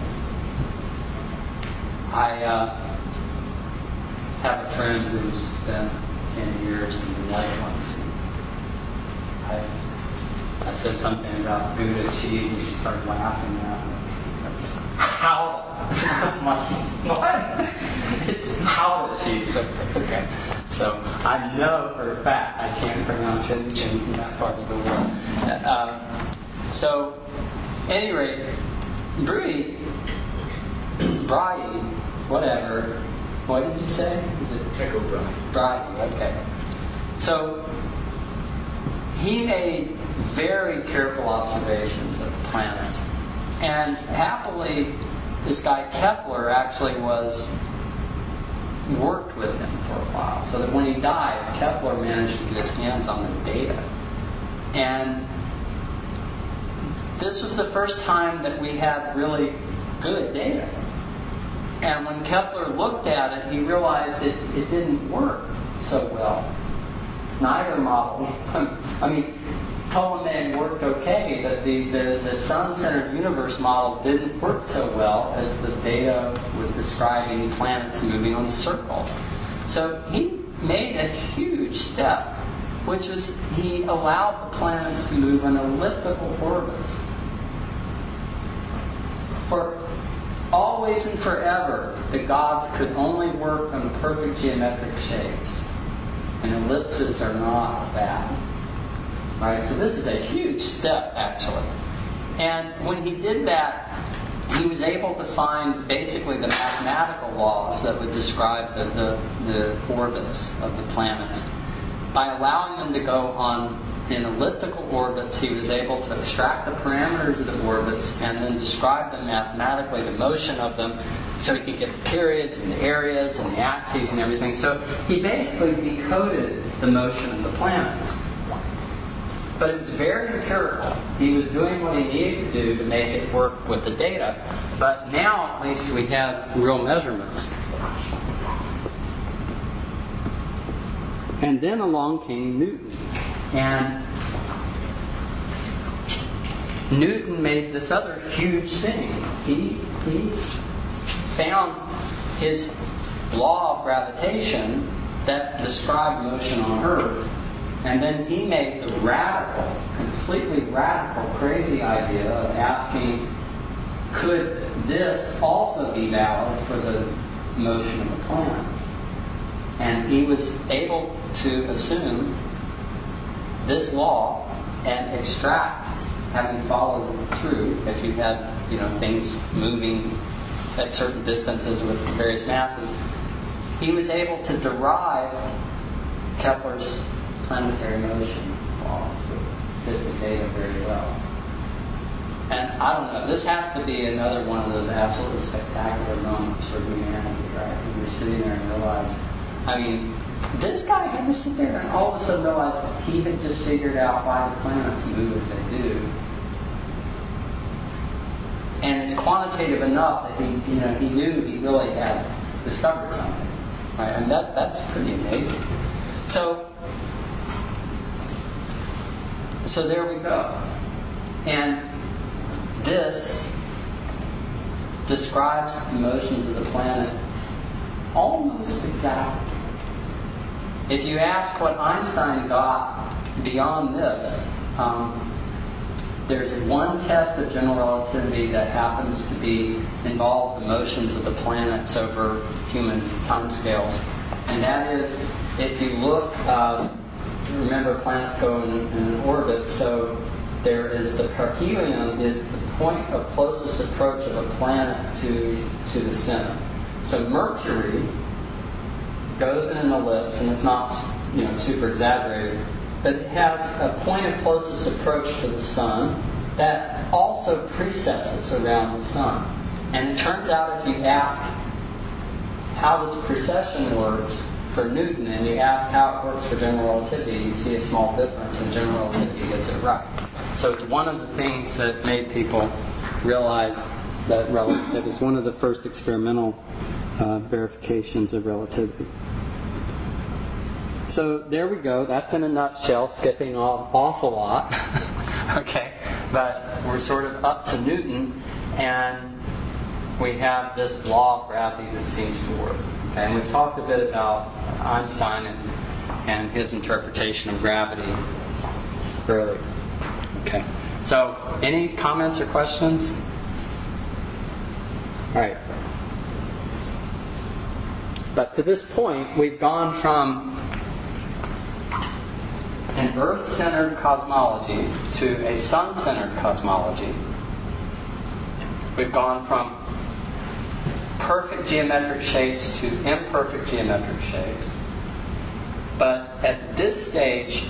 I uh, have a friend who's been ten years in the Netherlands. And I I said something about Buddha cheese, and she started laughing at me. How? I'm like, what? It's how cheese. Okay. So I know for a fact I can't pronounce anything in that part of the world. Uh, so, at any rate, Brue, Brahe, whatever. What did you say? Is it Tycho Brahe. Brahe? Okay. So he made very careful observations of the planets, and happily, this guy Kepler actually was worked with him for a while, so that when he died, Kepler managed to get his hands on the data. And this was the first time that we had really good data. And when Kepler looked at it, he realized it, it didn't work so well. Neither model. I mean, Ptolemaic worked okay, but the, the, the sun-centered universe model didn't work so well as the data was describing planets moving on circles. So he made a huge step, which was he allowed the planets to move in elliptical orbits. For always and forever, the gods could only work on perfect geometric shapes. And ellipses are not that. Right? So this is a huge step, actually. And when he did that, he was able to find basically the mathematical laws that would describe the, the, the orbits of the planets. By allowing them to go on in elliptical orbits, he was able to extract the parameters of the orbits and then describe them mathematically, the motion of them, so he could get the periods and the areas and the axes and everything. So he basically decoded the motion of the planets. But it was very empirical. He was doing what he needed to do to make it work with the data. But now, at least, we have real measurements. And then along came Newton. And Newton made this other huge thing. He, he found his law of gravitation that described motion on Earth. And then he made the radical, completely radical, crazy idea of asking, could this also be valid for the motion of the planets? And he was able to assume this law and extract, having followed through, if you had, you know, things moving at certain distances with various masses, he was able to derive Kepler's planetary motion laws that fit the data very well. And I don't know, this has to be another one of those absolutely spectacular moments for humanity, right? When you're sitting there and realize, I mean, this guy had to sit there and all of a sudden realize he had just figured out why the planets move as they do. And it's quantitative enough that he, you know, he knew he really had discovered something, right? And that that's pretty amazing. So. So there we go. And this describes the motions of the planets almost exactly. If you ask what Einstein got beyond this, um, there's one test of general relativity that happens to be involved in the motions of the planets over human timescales. And that is, if you look uh, remember planets go in, in an orbit, so there is the perihelion is the point of closest approach of a planet to, to the center. So Mercury goes in an ellipse, and it's not, you know, super exaggerated, but it has a point of closest approach to the sun that also precesses around the sun. And it turns out if you ask how this precession works for Newton, and you ask how it works for general relativity, you see a small difference, and general relativity gets it right. So it's one of the things that made people realize that rel- that was one of the first experimental uh, verifications of relativity. So there we go. That's in a nutshell, skipping an awful lot. Okay, but we're sort of up to Newton, and we have this law of gravity that seems to work. Okay, and we've talked a bit about Einstein and, and his interpretation of gravity earlier. Okay, so any comments or questions? All right. But to this point, we've gone from an Earth-centered cosmology to a Sun-centered cosmology. We've gone from perfect geometric shapes to imperfect geometric shapes. But at this stage,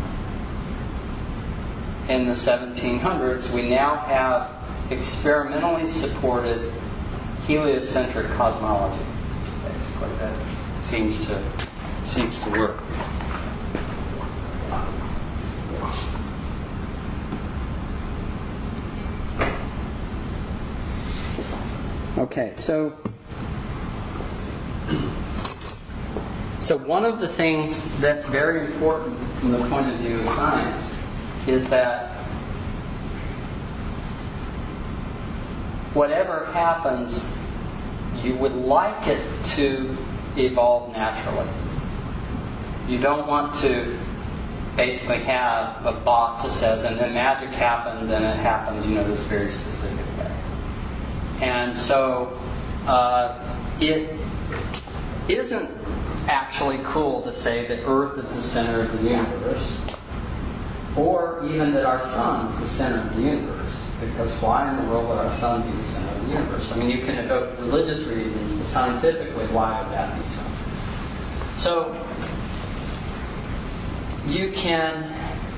in the seventeen hundreds, we now have experimentally supported heliocentric cosmology. Basically, that seems to seems to work. Okay, so so one of the things that's very important from the point of view of science is that whatever happens, you would like it to evolve naturally. You don't want to basically have a box that says, and then magic happened, and it happens, you know, this very specific way. And so uh, it isn't actually cool to say that Earth is the center of the universe, or even that our sun is the center of the universe, because why in the world would our sun be the center of the universe? I mean, you can evoke religious reasons, but scientifically, why would that be so? So you can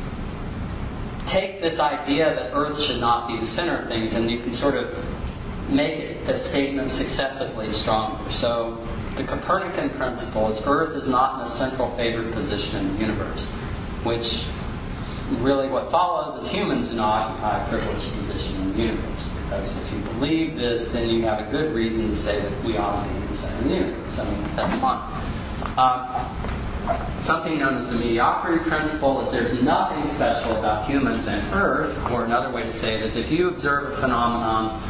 take this idea that Earth should not be the center of things, and you can sort of make it a statement successively stronger. So the Copernican principle is Earth is not in a central favored position in the universe, which really what follows is humans do not occupy a privileged position in the universe. Because if you believe this, then you have a good reason to say that we ought to be in the center of the universe. I mean, that's fine. Um, something known as the mediocrity principle is there's nothing special about humans and Earth, or another way to say it is if you observe a phenomenon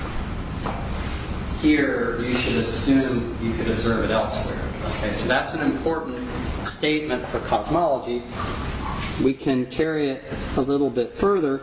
here, you should assume you could observe it elsewhere. Okay, so that's an important statement for cosmology. We can carry it a little bit further.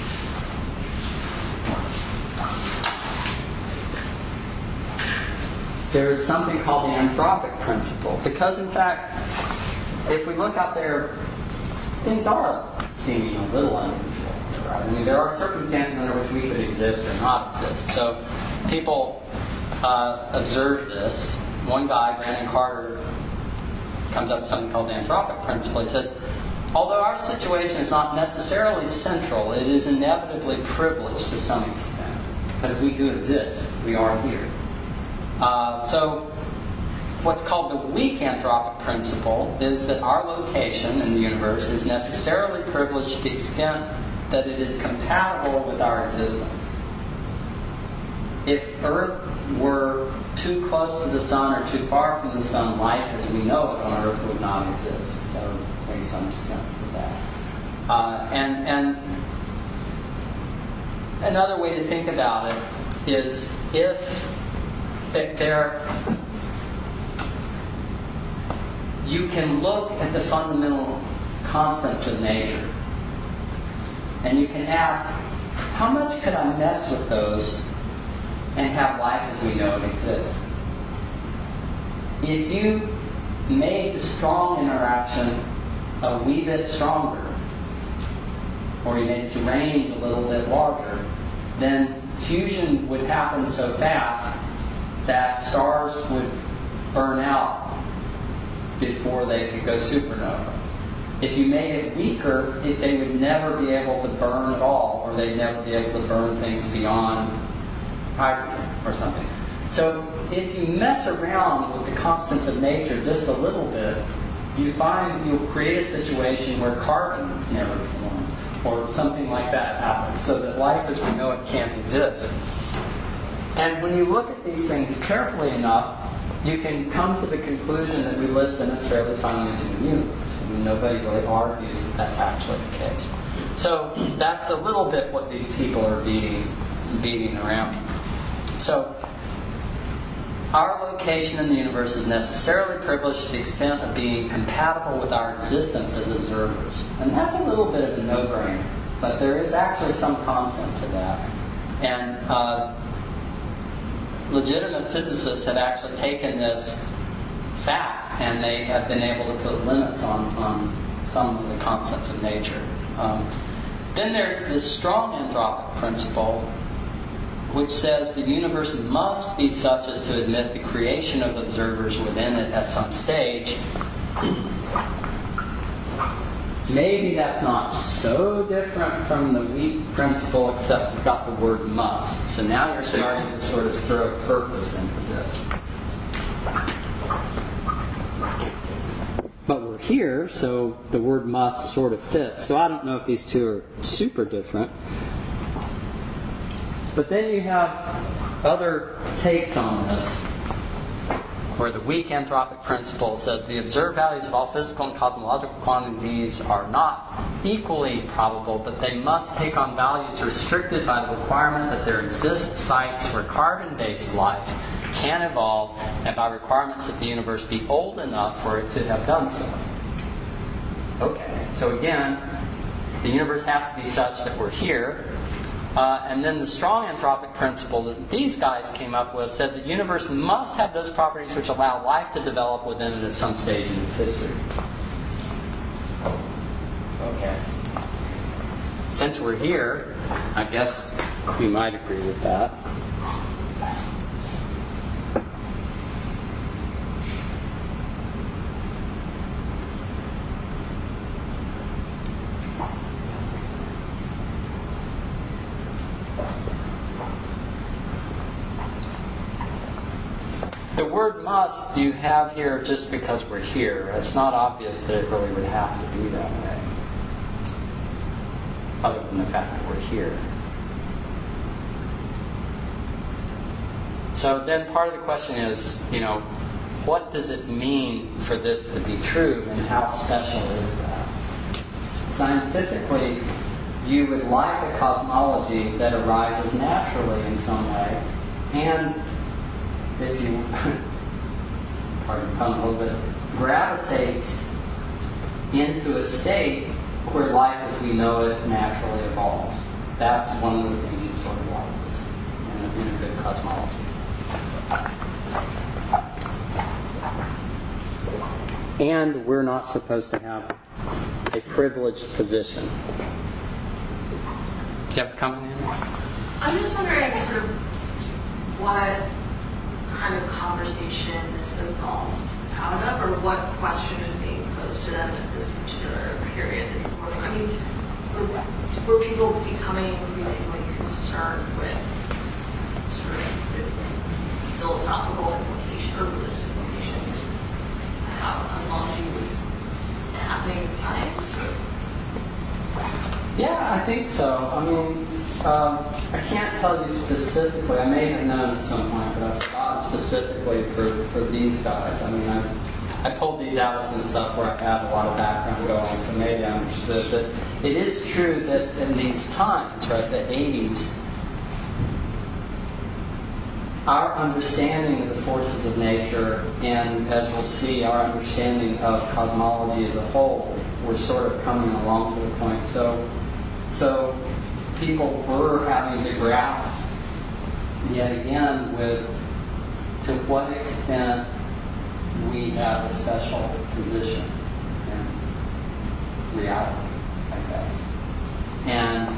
There is something called the anthropic principle, because in fact, if we look out there, things are seeming a little unusual. Right? I mean, there are circumstances under which we could exist or not exist. So people uh, observe this. One guy, Brandon Carter, comes up with something called the anthropic principle. He says, although our situation is not necessarily central, it is inevitably privileged to some extent, because we do exist. We are here. Uh, so what's called the weak anthropic principle is that our location in the universe is necessarily privileged to the extent that it is compatible with our existence. If Earth were too close to the sun or too far from the sun, life as we know it on Earth would not exist. So it makes some sense to that. Uh, and, and another way to think about it is if there, you can look at the fundamental constants of nature, and you can ask, how much could I mess with those and have life as we know it exists? If you made the strong interaction a wee bit stronger, or you made the range a little bit larger, then fusion would happen so fast that stars would burn out before they could go supernova. If you made it weaker, it, they would never be able to burn at all, or they'd never be able to burn things beyond hydrogen or something. So if you mess around with the constants of nature just a little bit, you find you'll create a situation where carbon is never formed, or something like that happens, so that life as we know it can't exist. And when you look at these things carefully enough, you can come to the conclusion that we live in a fairly finite universe. I mean, nobody really argues that that's actually the case. So that's a little bit what these people are beating, beating around. So our location in the universe is necessarily privileged to the extent of being compatible with our existence as observers. And that's a little bit of a no-brainer, but there is actually some content to that. And uh, legitimate physicists have actually taken this fact and they have been able to put limits on, on some of the constants of nature. Um, then there's this strong anthropic principle, which says the universe must be such as to admit the creation of observers within it at some stage. Maybe that's not so different from the weak principle, except you've got the word must. So now you're starting to sort of throw purpose into this. But we're here, so the word must sort of fits. So I don't know if these two are super different. But then you have other takes on this, where the weak anthropic principle says the observed values of all physical and cosmological quantities are not equally probable, but they must take on values restricted by the requirement that there exist sites where carbon-based life can evolve, and by requirements that the universe be old enough for it to have done so. Okay, so again, the universe has to be such that we're here. Uh, and then the strong anthropic principle that these guys came up with said the universe must have those properties which allow life to develop within it at some stage in its history. Okay. Since we're here, I guess we might agree with that. The word must you have here just because we're here. It's not obvious that it really would have to be that way, other than the fact that we're here. So then part of the question is, you know, what does it mean for this to be true, and how special is that? Scientifically, you would like a cosmology that arises naturally in some way, and if you, pardon the pun a little bit, gravitates into a state where life as we know it naturally evolves. That's one of the things you sort of like this in a, in a good cosmology. And we're not supposed to have a privileged position. Do you have a comment, Anna? I'm just wondering sort of what kind of conversation this evolved out of, or what question is being posed to them at this particular period. I mean, were, were people becoming increasingly concerned with sort of the philosophical implications or religious implications of how cosmology was happening in science? Or? Yeah, I think so. I mean, um, I can't tell you specifically. I may have known at some point, but I've forgotten specifically for, for these guys. I mean, I I pulled these out of some stuff where I had a lot of background going, so maybe I understood. But it is true that in these times, right, the eighties, our understanding of the forces of nature, and as we'll see, our understanding of cosmology as a whole, were sort of coming along to the point. So, so people were having to grapple yet again with to what extent we have a special position. And reality, I guess. And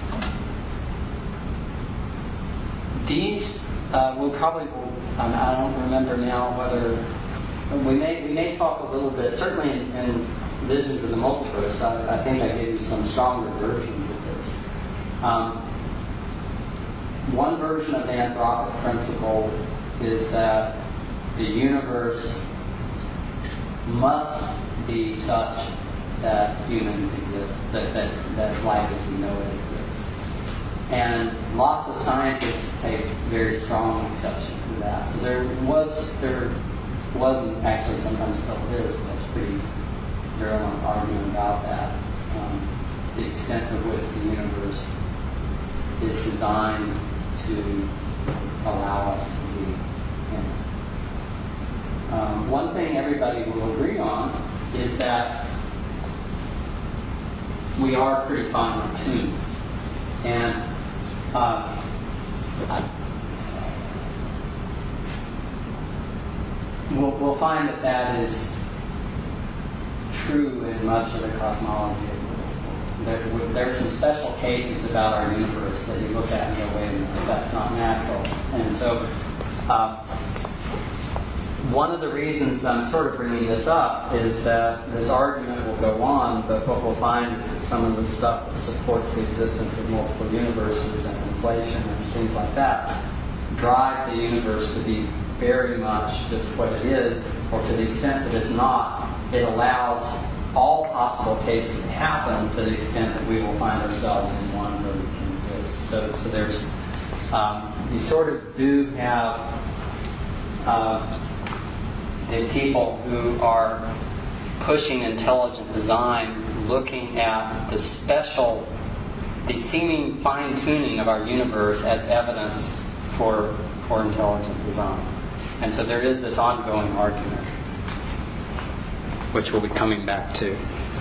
these, uh, we'll probably, um, I don't remember now whether, we may we may talk a little bit, certainly in, in Visions of the Multiverse, I, I think I gave you some stronger versions of this. Um, one version of the anthropic principle is that the universe must be such that humans exist, that, that, that life as we know it exists. And lots of scientists take very strong exception to that. So there was, there wasn't actually, sometimes still is, that's pretty virulent argument about that. Um, the extent to which the universe is designed to allow us to be in it. Um, one thing everybody will agree on is that we are pretty finely tuned. And uh, we'll, we'll find that that is true in much of the cosmology. There, there's some special cases about our universe that you look at and go, wait a minute, that's not natural. And so uh, one of the reasons I'm sort of bringing this up is that this argument will go on, but what we'll find is that some of the stuff that supports the existence of multiple universes and inflation and things like that drive the universe to be very much just what it is, or to the extent that it's not, it allows all possible cases to happen to the extent that we will find ourselves in one where we can exist. So, so there's, um, you sort of do have uh, the people who are pushing intelligent design, looking at the special, the seeming fine-tuning of our universe as evidence for, for intelligent design. And so there is this ongoing argument, which we'll be coming back to.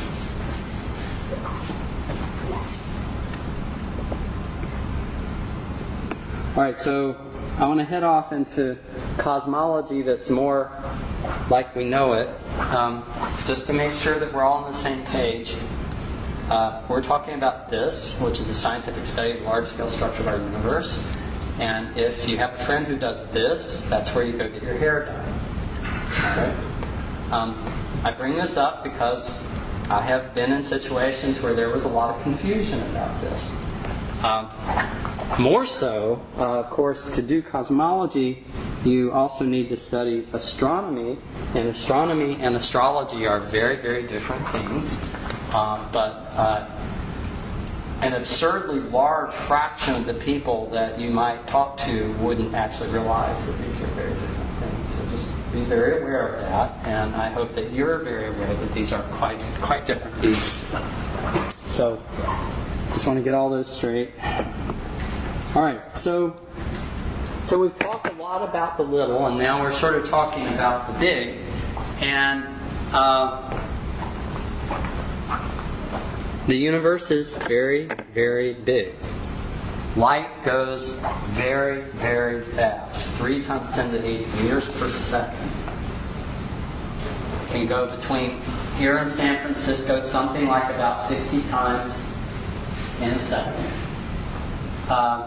All right, so I want to head off into cosmology that's more like we know it, um, just to make sure that we're all on the same page. Uh, we're talking about this, which is the scientific study of the large-scale structure of our universe. And if you have a friend who does this, that's where you go get your hair done. Okay? Um, I bring this up because I have been in situations where there was a lot of confusion about this. Um, more so, uh, of course, to do cosmology, you also need to study astronomy. And astronomy and astrology are very, very different things. Uh, but uh, an absurdly large fraction of the people that you might talk to wouldn't actually realize that these are very different things. So just be very aware of that, and I hope that you're very aware that these are quite quite different beasts. So, just want to get all those straight. All right, so so we've talked a lot about the little, and now we're sort of talking about the big, and uh, the universe is very, very big. Light goes very, very fast. three times ten to the eighth meters per second. It can go between here in San Francisco something like about sixty times in a second. Uh,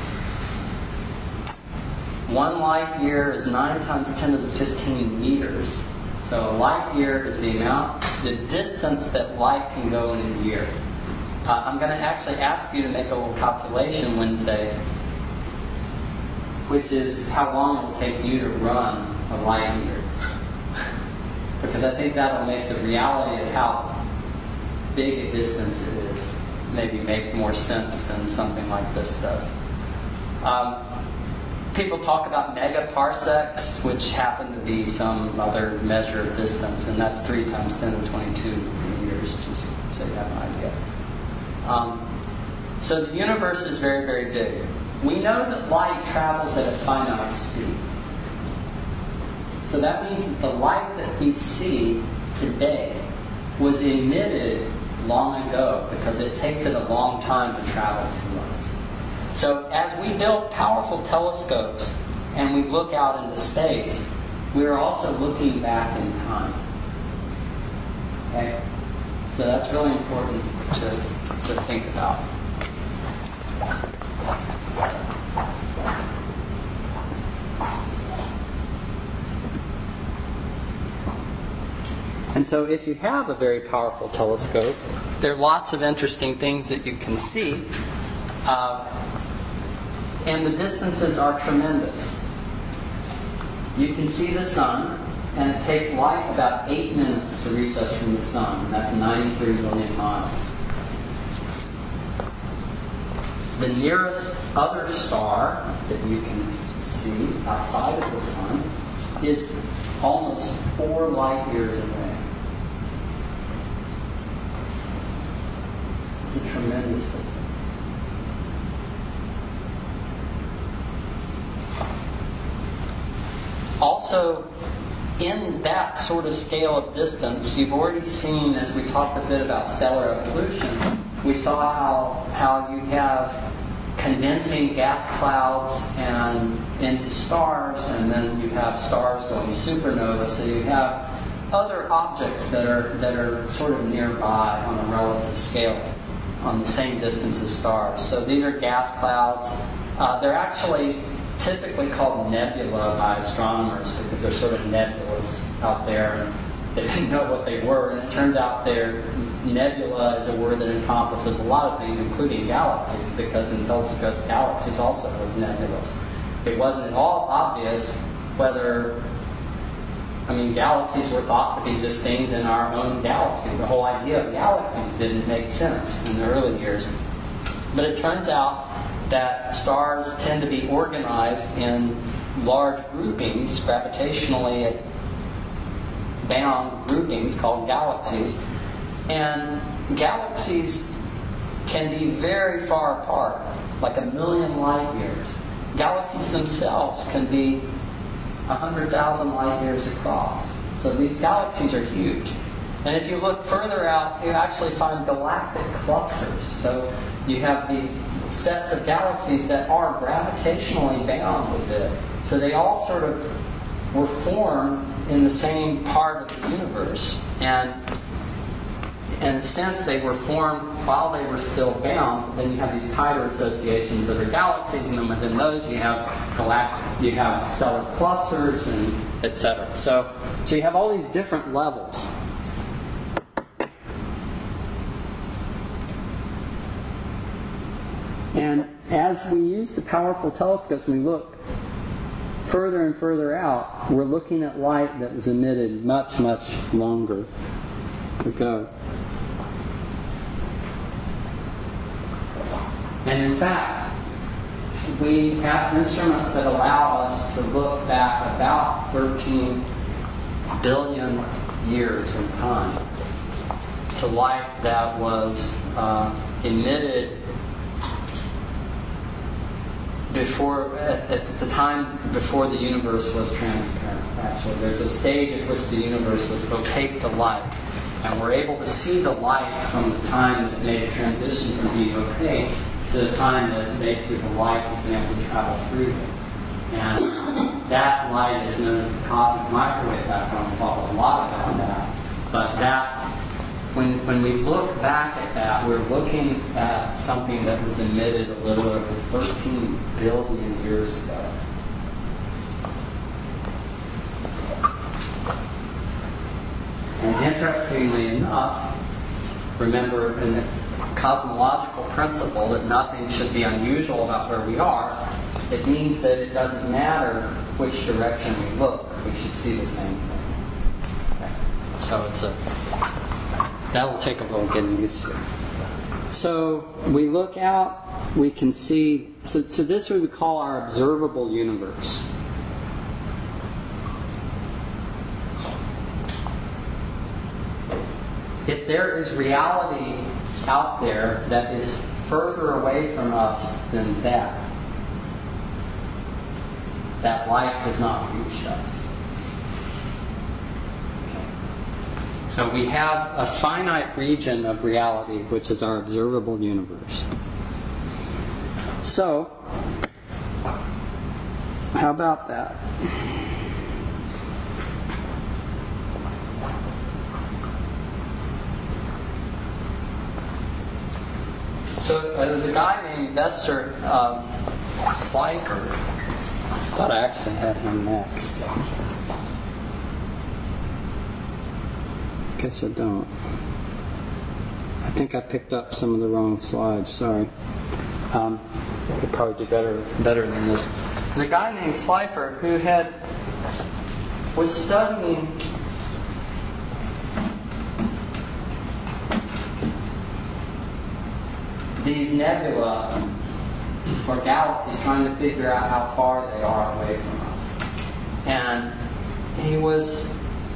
one light year is nine times ten to the fifteen meters. So a light year is the amount, the distance that light can go in a year. Uh, I'm going to actually ask you to make a little calculation Wednesday, which is how long it will take you to run a light year. Because I think that will make the reality of how big a distance it is maybe make more sense than something like this does. Um, people talk about megaparsecs, which happen to be some other measure of distance, and that's three times ten to the twenty-two meters, just so you have an idea. Um, so the universe is very, very big. We know that light travels at a finite speed. So that means that the light that we see today was emitted long ago, because it takes it a long time to travel to us. So as we build powerful telescopes and we look out into space, we're also looking back in time. Okay? So that's really important to, to think about. And so if you have a very powerful telescope, there are lots of interesting things that you can see. Uh, and the distances are tremendous. You can see the sun, and it takes light about eight minutes to reach us from the sun. And that's ninety-three million miles. The nearest other star that you can see outside of the sun is almost four light years away. It's a tremendous distance. Also, in that sort of scale of distance, you've already seen, as we talked a bit about stellar evolution, we saw how how you have condensing gas clouds and into stars, and then you have stars going supernova. So you have other objects that are that are sort of nearby on a relative scale, on the same distance as stars. So these are gas clouds. Uh, they're actually typically called nebula by astronomers because they're sort of nebulas out there, and they didn't know what they were. And it turns out they're nebula is a word that encompasses a lot of things, including galaxies, because in telescopes, galaxies also are nebulas. It wasn't at all obvious whether, I mean, galaxies were thought to be just things in our own galaxy. The whole idea of galaxies didn't make sense in the early years. But it turns out that stars tend to be organized in large groupings, gravitationally bound groupings called galaxies. And galaxies can be very far apart, like a million light years. Galaxies themselves can be one hundred thousand light years across. So these galaxies are huge. And if you look further out, you actually find galactic clusters. So you have these sets of galaxies that are gravitationally bound a bit. So they all sort of were formed in the same part of the universe. And in a sense, they were formed while they were still bound. Then you have these tighter associations that are galaxies, and then within those you have galactic, you have stellar clusters, and et cetera. So, so you have all these different levels. And as we use the powerful telescopes, we look further and further out, we're looking at light that was emitted much, much longer ago. And in fact, we have instruments that allow us to look back about thirteen billion years in time to light that was uh, emitted before, at, at the time before the universe was transparent. Actually, there's a stage at which the universe was opaque to light, and we're able to see the light from the time that it made a transition from being opaque to the time that basically the light has been able to travel through it. And that light is known as the cosmic microwave background. We'll talk a lot about that. But that, when when we look back at that, we're looking at something that was emitted a little over thirteen billion years ago. And interestingly enough, remember in the cosmological principle that nothing should be unusual about where we are, it means that it doesn't matter which direction we look, we should see the same thing. Okay. So it's a that will take a little getting used to. So we look out, we can see, so, so this we would call our observable universe. If there is reality out there that is further away from us than that, that light has not reached us. Okay. So we have a finite region of reality, which is our observable universe. So, how about that? So uh, there's a guy named Vester um, Slifer. I thought I actually had him next. Guess I don't. I think I picked up some of the wrong slides. Sorry. Um, I could probably do better better than this. There's a guy named Slifer who had was studying these nebula or galaxies, trying to figure out how far they are away from us. And he was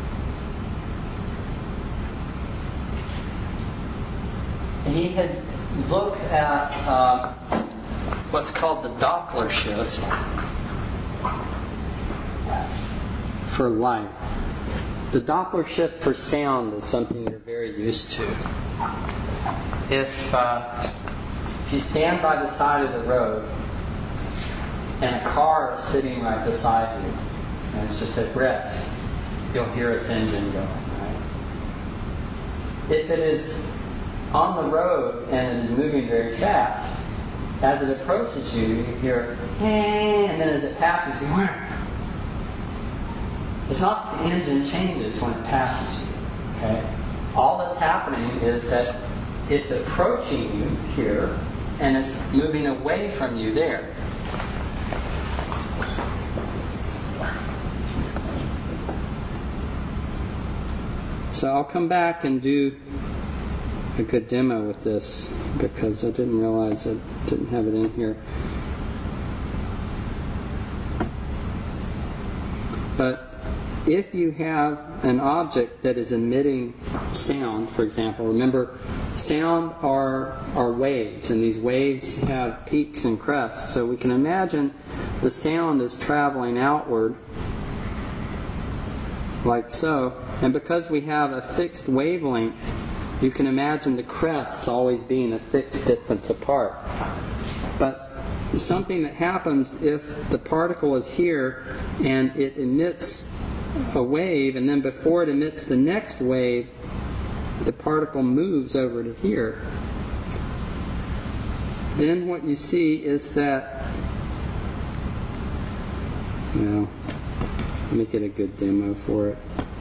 he had looked at uh, what's called the Doppler shift for light. The Doppler shift for sound is something you're very used to. If uh, if you stand by the side of the road and a car is sitting right beside you and it's just at rest, you'll hear its engine going, right? If it is on the road and it is moving very fast, as it approaches you, you hear, hey, and then as it passes you, it's not that the engine changes when it passes you. Okay? All that's happening is that it's approaching you here and it's moving away from you there. So I'll come back and do a good demo with this because I didn't realize I didn't have it in here. But if you have an object that is emitting sound, for example, remember sound are, are waves, and these waves have peaks and crests. So we can imagine the sound is traveling outward like so, and because we have a fixed wavelength, you can imagine the crests always being a fixed distance apart. But something that happens if the particle is here and it emits a wave, and then before it emits the next wave, the particle moves over to here. Then what you see is that, well, let me get a good demo for it.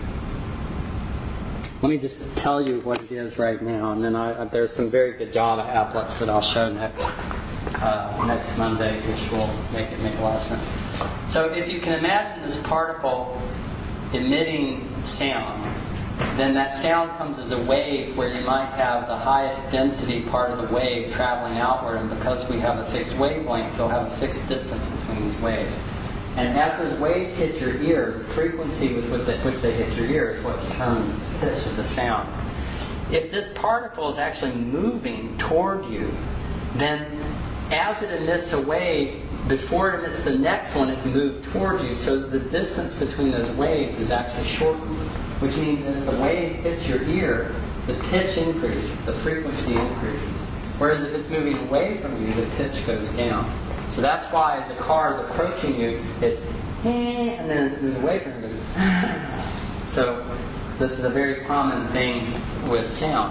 Let me just tell you what it is right now, and then I, there's some very good Java applets that I'll show next uh, next Monday, which will make it make a lot of sense. So if you can imagine this particle emitting sound, then that sound comes as a wave where you might have the highest density part of the wave traveling outward, and because we have a fixed wavelength, you'll have a fixed distance between these waves. And as those waves hit your ear, the frequency with which they hit your ear is what determines the pitch of the sound. If this particle is actually moving toward you, then as it emits a wave, before it emits the next one, it's moved toward you. So the distance between those waves is actually shortened, which means as the wave hits your ear, the pitch increases, the frequency increases. Whereas if it's moving away from you, the pitch goes down. So that's why as a car is approaching you, it's and then as it moves away from you, it goes. So this is a very common thing with sound.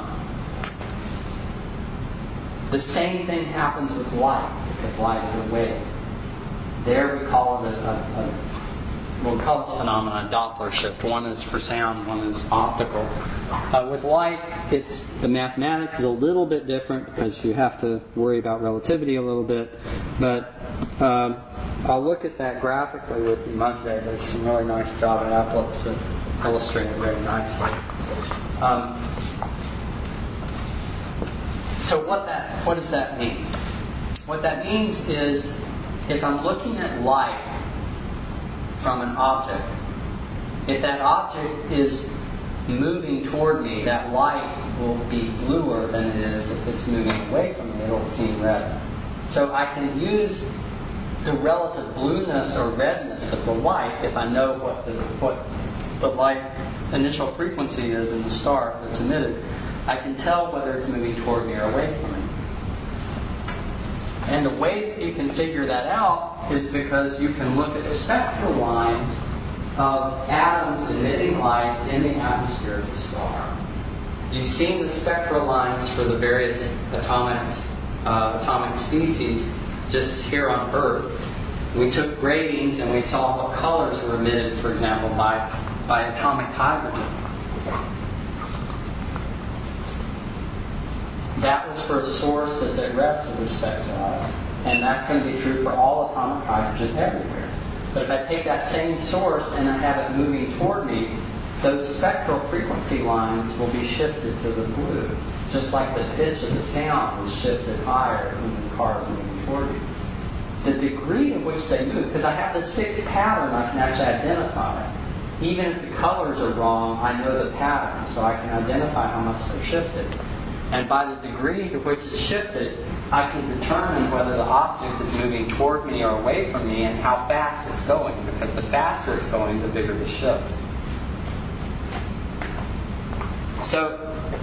The same thing happens with light, because light is a wave. There we call it a, a, a we'll call this phenomenon a Doppler shift. One is for sound, one is optical. Uh, with light, it's the mathematics is a little bit different because you have to worry about relativity a little bit. But um, I'll look at that graphically with you Monday. There's some really nice Java applets that illustrate it very nicely. Um, so what that what does that mean? What that means is if I'm looking at light from an object, if that object is moving toward me, that light will be bluer than it is if it's moving away from me. It'll seem red. So I can use the relative blueness or redness of the light if I know what the what the light initial frequency is in the star that's emitted. I can tell whether it's moving toward me or away from me. And the way that you can figure that out is because you can look at spectral lines of atoms emitting light in the atmosphere of the star. You've seen the spectral lines for the various atomic uh, atomic species just here on Earth. We took gratings and we saw what colors were emitted, for example, by, by atomic hydrogen. That was for a source that's at rest with respect to us, and that's going to be true for all atomic hydrogen everywhere. But if I take that same source and I have it moving toward me, those spectral frequency lines will be shifted to the blue, just like the pitch of the sound was shifted higher when the car is moving toward you. The degree in which they move, because I have this fixed pattern I can actually identify. Even if the colors are wrong, I know the pattern, so I can identify how much they're shifted. And by the degree to which it's shifted, I can determine whether the object is moving toward me or away from me and how fast it's going, because the faster it's going, the bigger the shift. So,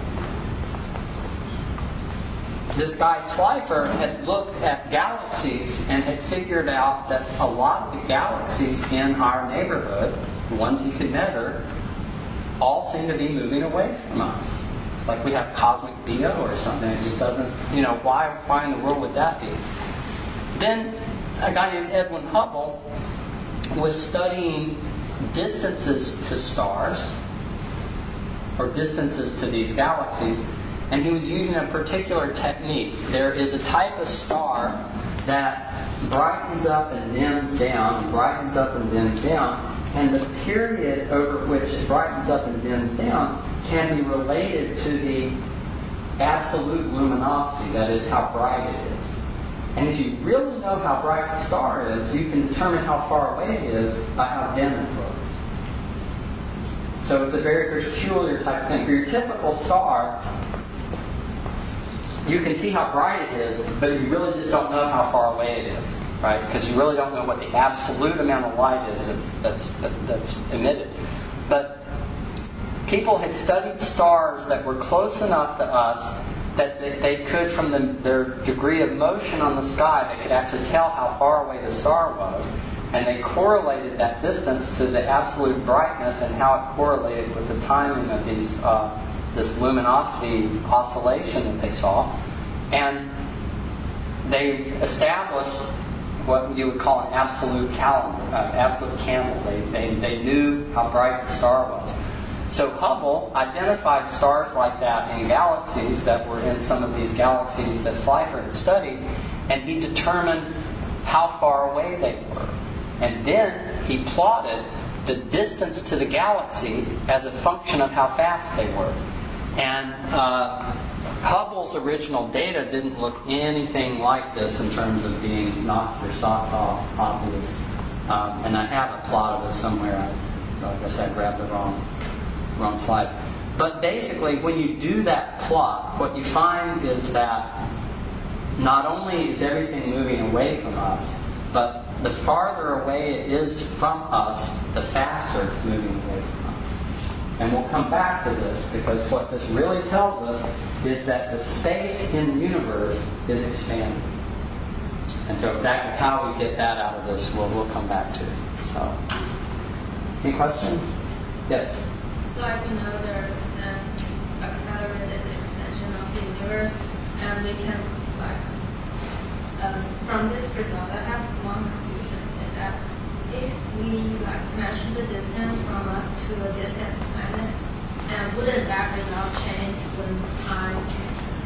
this guy Slipher had looked at galaxies and had figured out that a lot of the galaxies in our neighborhood, the ones he could measure, all seem to be moving away from us. It's like we have cosmic B O or something. It just doesn't, you know, why, why in the world would that be? Then a guy named Edwin Hubble was studying distances to stars, or distances to these galaxies, and he was using a particular technique. There is a type of star that brightens up and dims down, and brightens up and dims down, and the period over which it brightens up and dims down can be related to the absolute luminosity, that is, how bright it is. And if you really know how bright the star is, you can determine how far away it is by how dim it looks. So it's a very peculiar type of thing. For your typical star, you can see how bright it is, but you really just don't know how far away it is, right? Because you really don't know what the absolute amount of light is that's that's that, that's emitted. But people had studied stars that were close enough to us that they, they could, from the, their degree of motion on the sky, they could actually tell how far away the star was. And they correlated that distance to the absolute brightness and how it correlated with the timing of these uh, this luminosity oscillation that they saw. And they established what you would call an absolute calendar, uh, absolute candle. They, they, they knew how bright the star was. So Hubble identified stars like that in galaxies that were in some of these galaxies that Slipher had studied, and he determined how far away they were. And then he plotted the distance to the galaxy as a function of how fast they were. And uh, Hubble's original data didn't look anything like this in terms of being knock your socks off obvious. Um, and I have a plot of it somewhere. I, like I said, I grabbed the wrong, wrong slides. But basically, when you do that plot, what you find is that not only is everything moving away from us, but the farther away it is from us, the faster it's moving away from us. And we'll come back to this, because what this really tells us is that the space in the universe is expanding. And so exactly how we get that out of this, we'll, we'll come back to. So, any questions? Yes? Like we know there's an accelerated expansion of the universe, and we can, like, um, from this result, I have one conclusion, is that if we like measure the distance from us to a distant planet, and wouldn't that result change when time changes?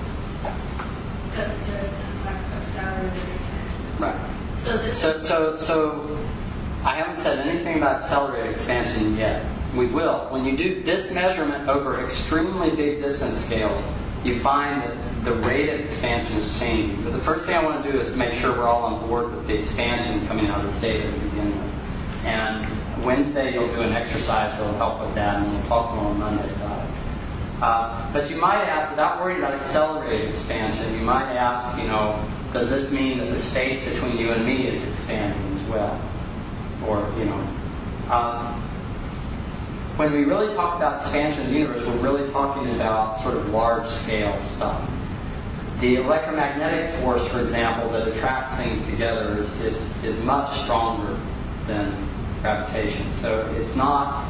Because there's like accelerated expansion. Right. So this So, so, so I haven't said anything about accelerated expansion yet. We will. When you do this measurement over extremely big distance scales, you find that the rate of expansion is changing. But the first thing I want to do is make sure we're all on board with the expansion coming out of this data to begin with. And Wednesday you'll do an exercise that will help with that, and we'll talk more on Monday about it. Uh, but you might ask, without worrying about accelerated expansion, you might ask, you know, does this mean that the space between you and me is expanding as well? Or, you know, um, when we really talk about expansion of the universe, we're really talking about sort of large-scale stuff. The electromagnetic force, for example, that attracts things together is, is, is much stronger than gravitation. So it's not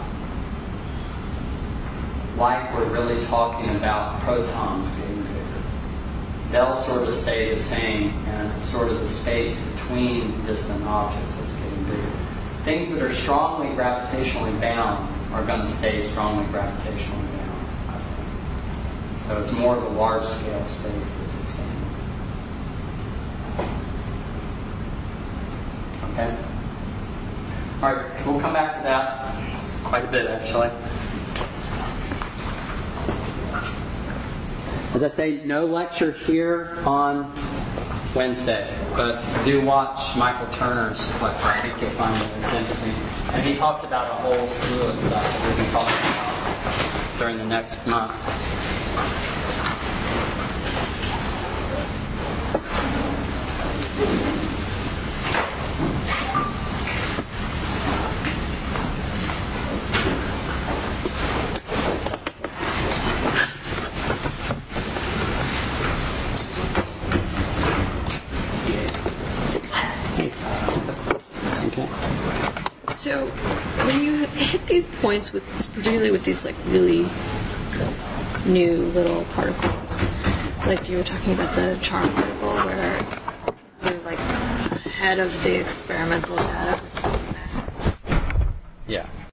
like we're really talking about protons being bigger. they'll sort of stay the same, and it's sort of the space between distant objects that's getting bigger. Things that are strongly gravitationally bound are going to stay strongly gravitationally bound, I think. So it's more of a large-scale space that's expanding. Okay? All right, we'll come back to that quite a bit, actually. As I say, no lecture here on Wednesday, but do watch Michael Turner's lecture. I think you'll find it interesting. And he talks about a whole slew of stuff that we'll be talking about during the next month. So when you hit these points, with particularly with these like really new little particles, like you were talking about the charm particle, where you're like ahead of the experimental data. Yeah.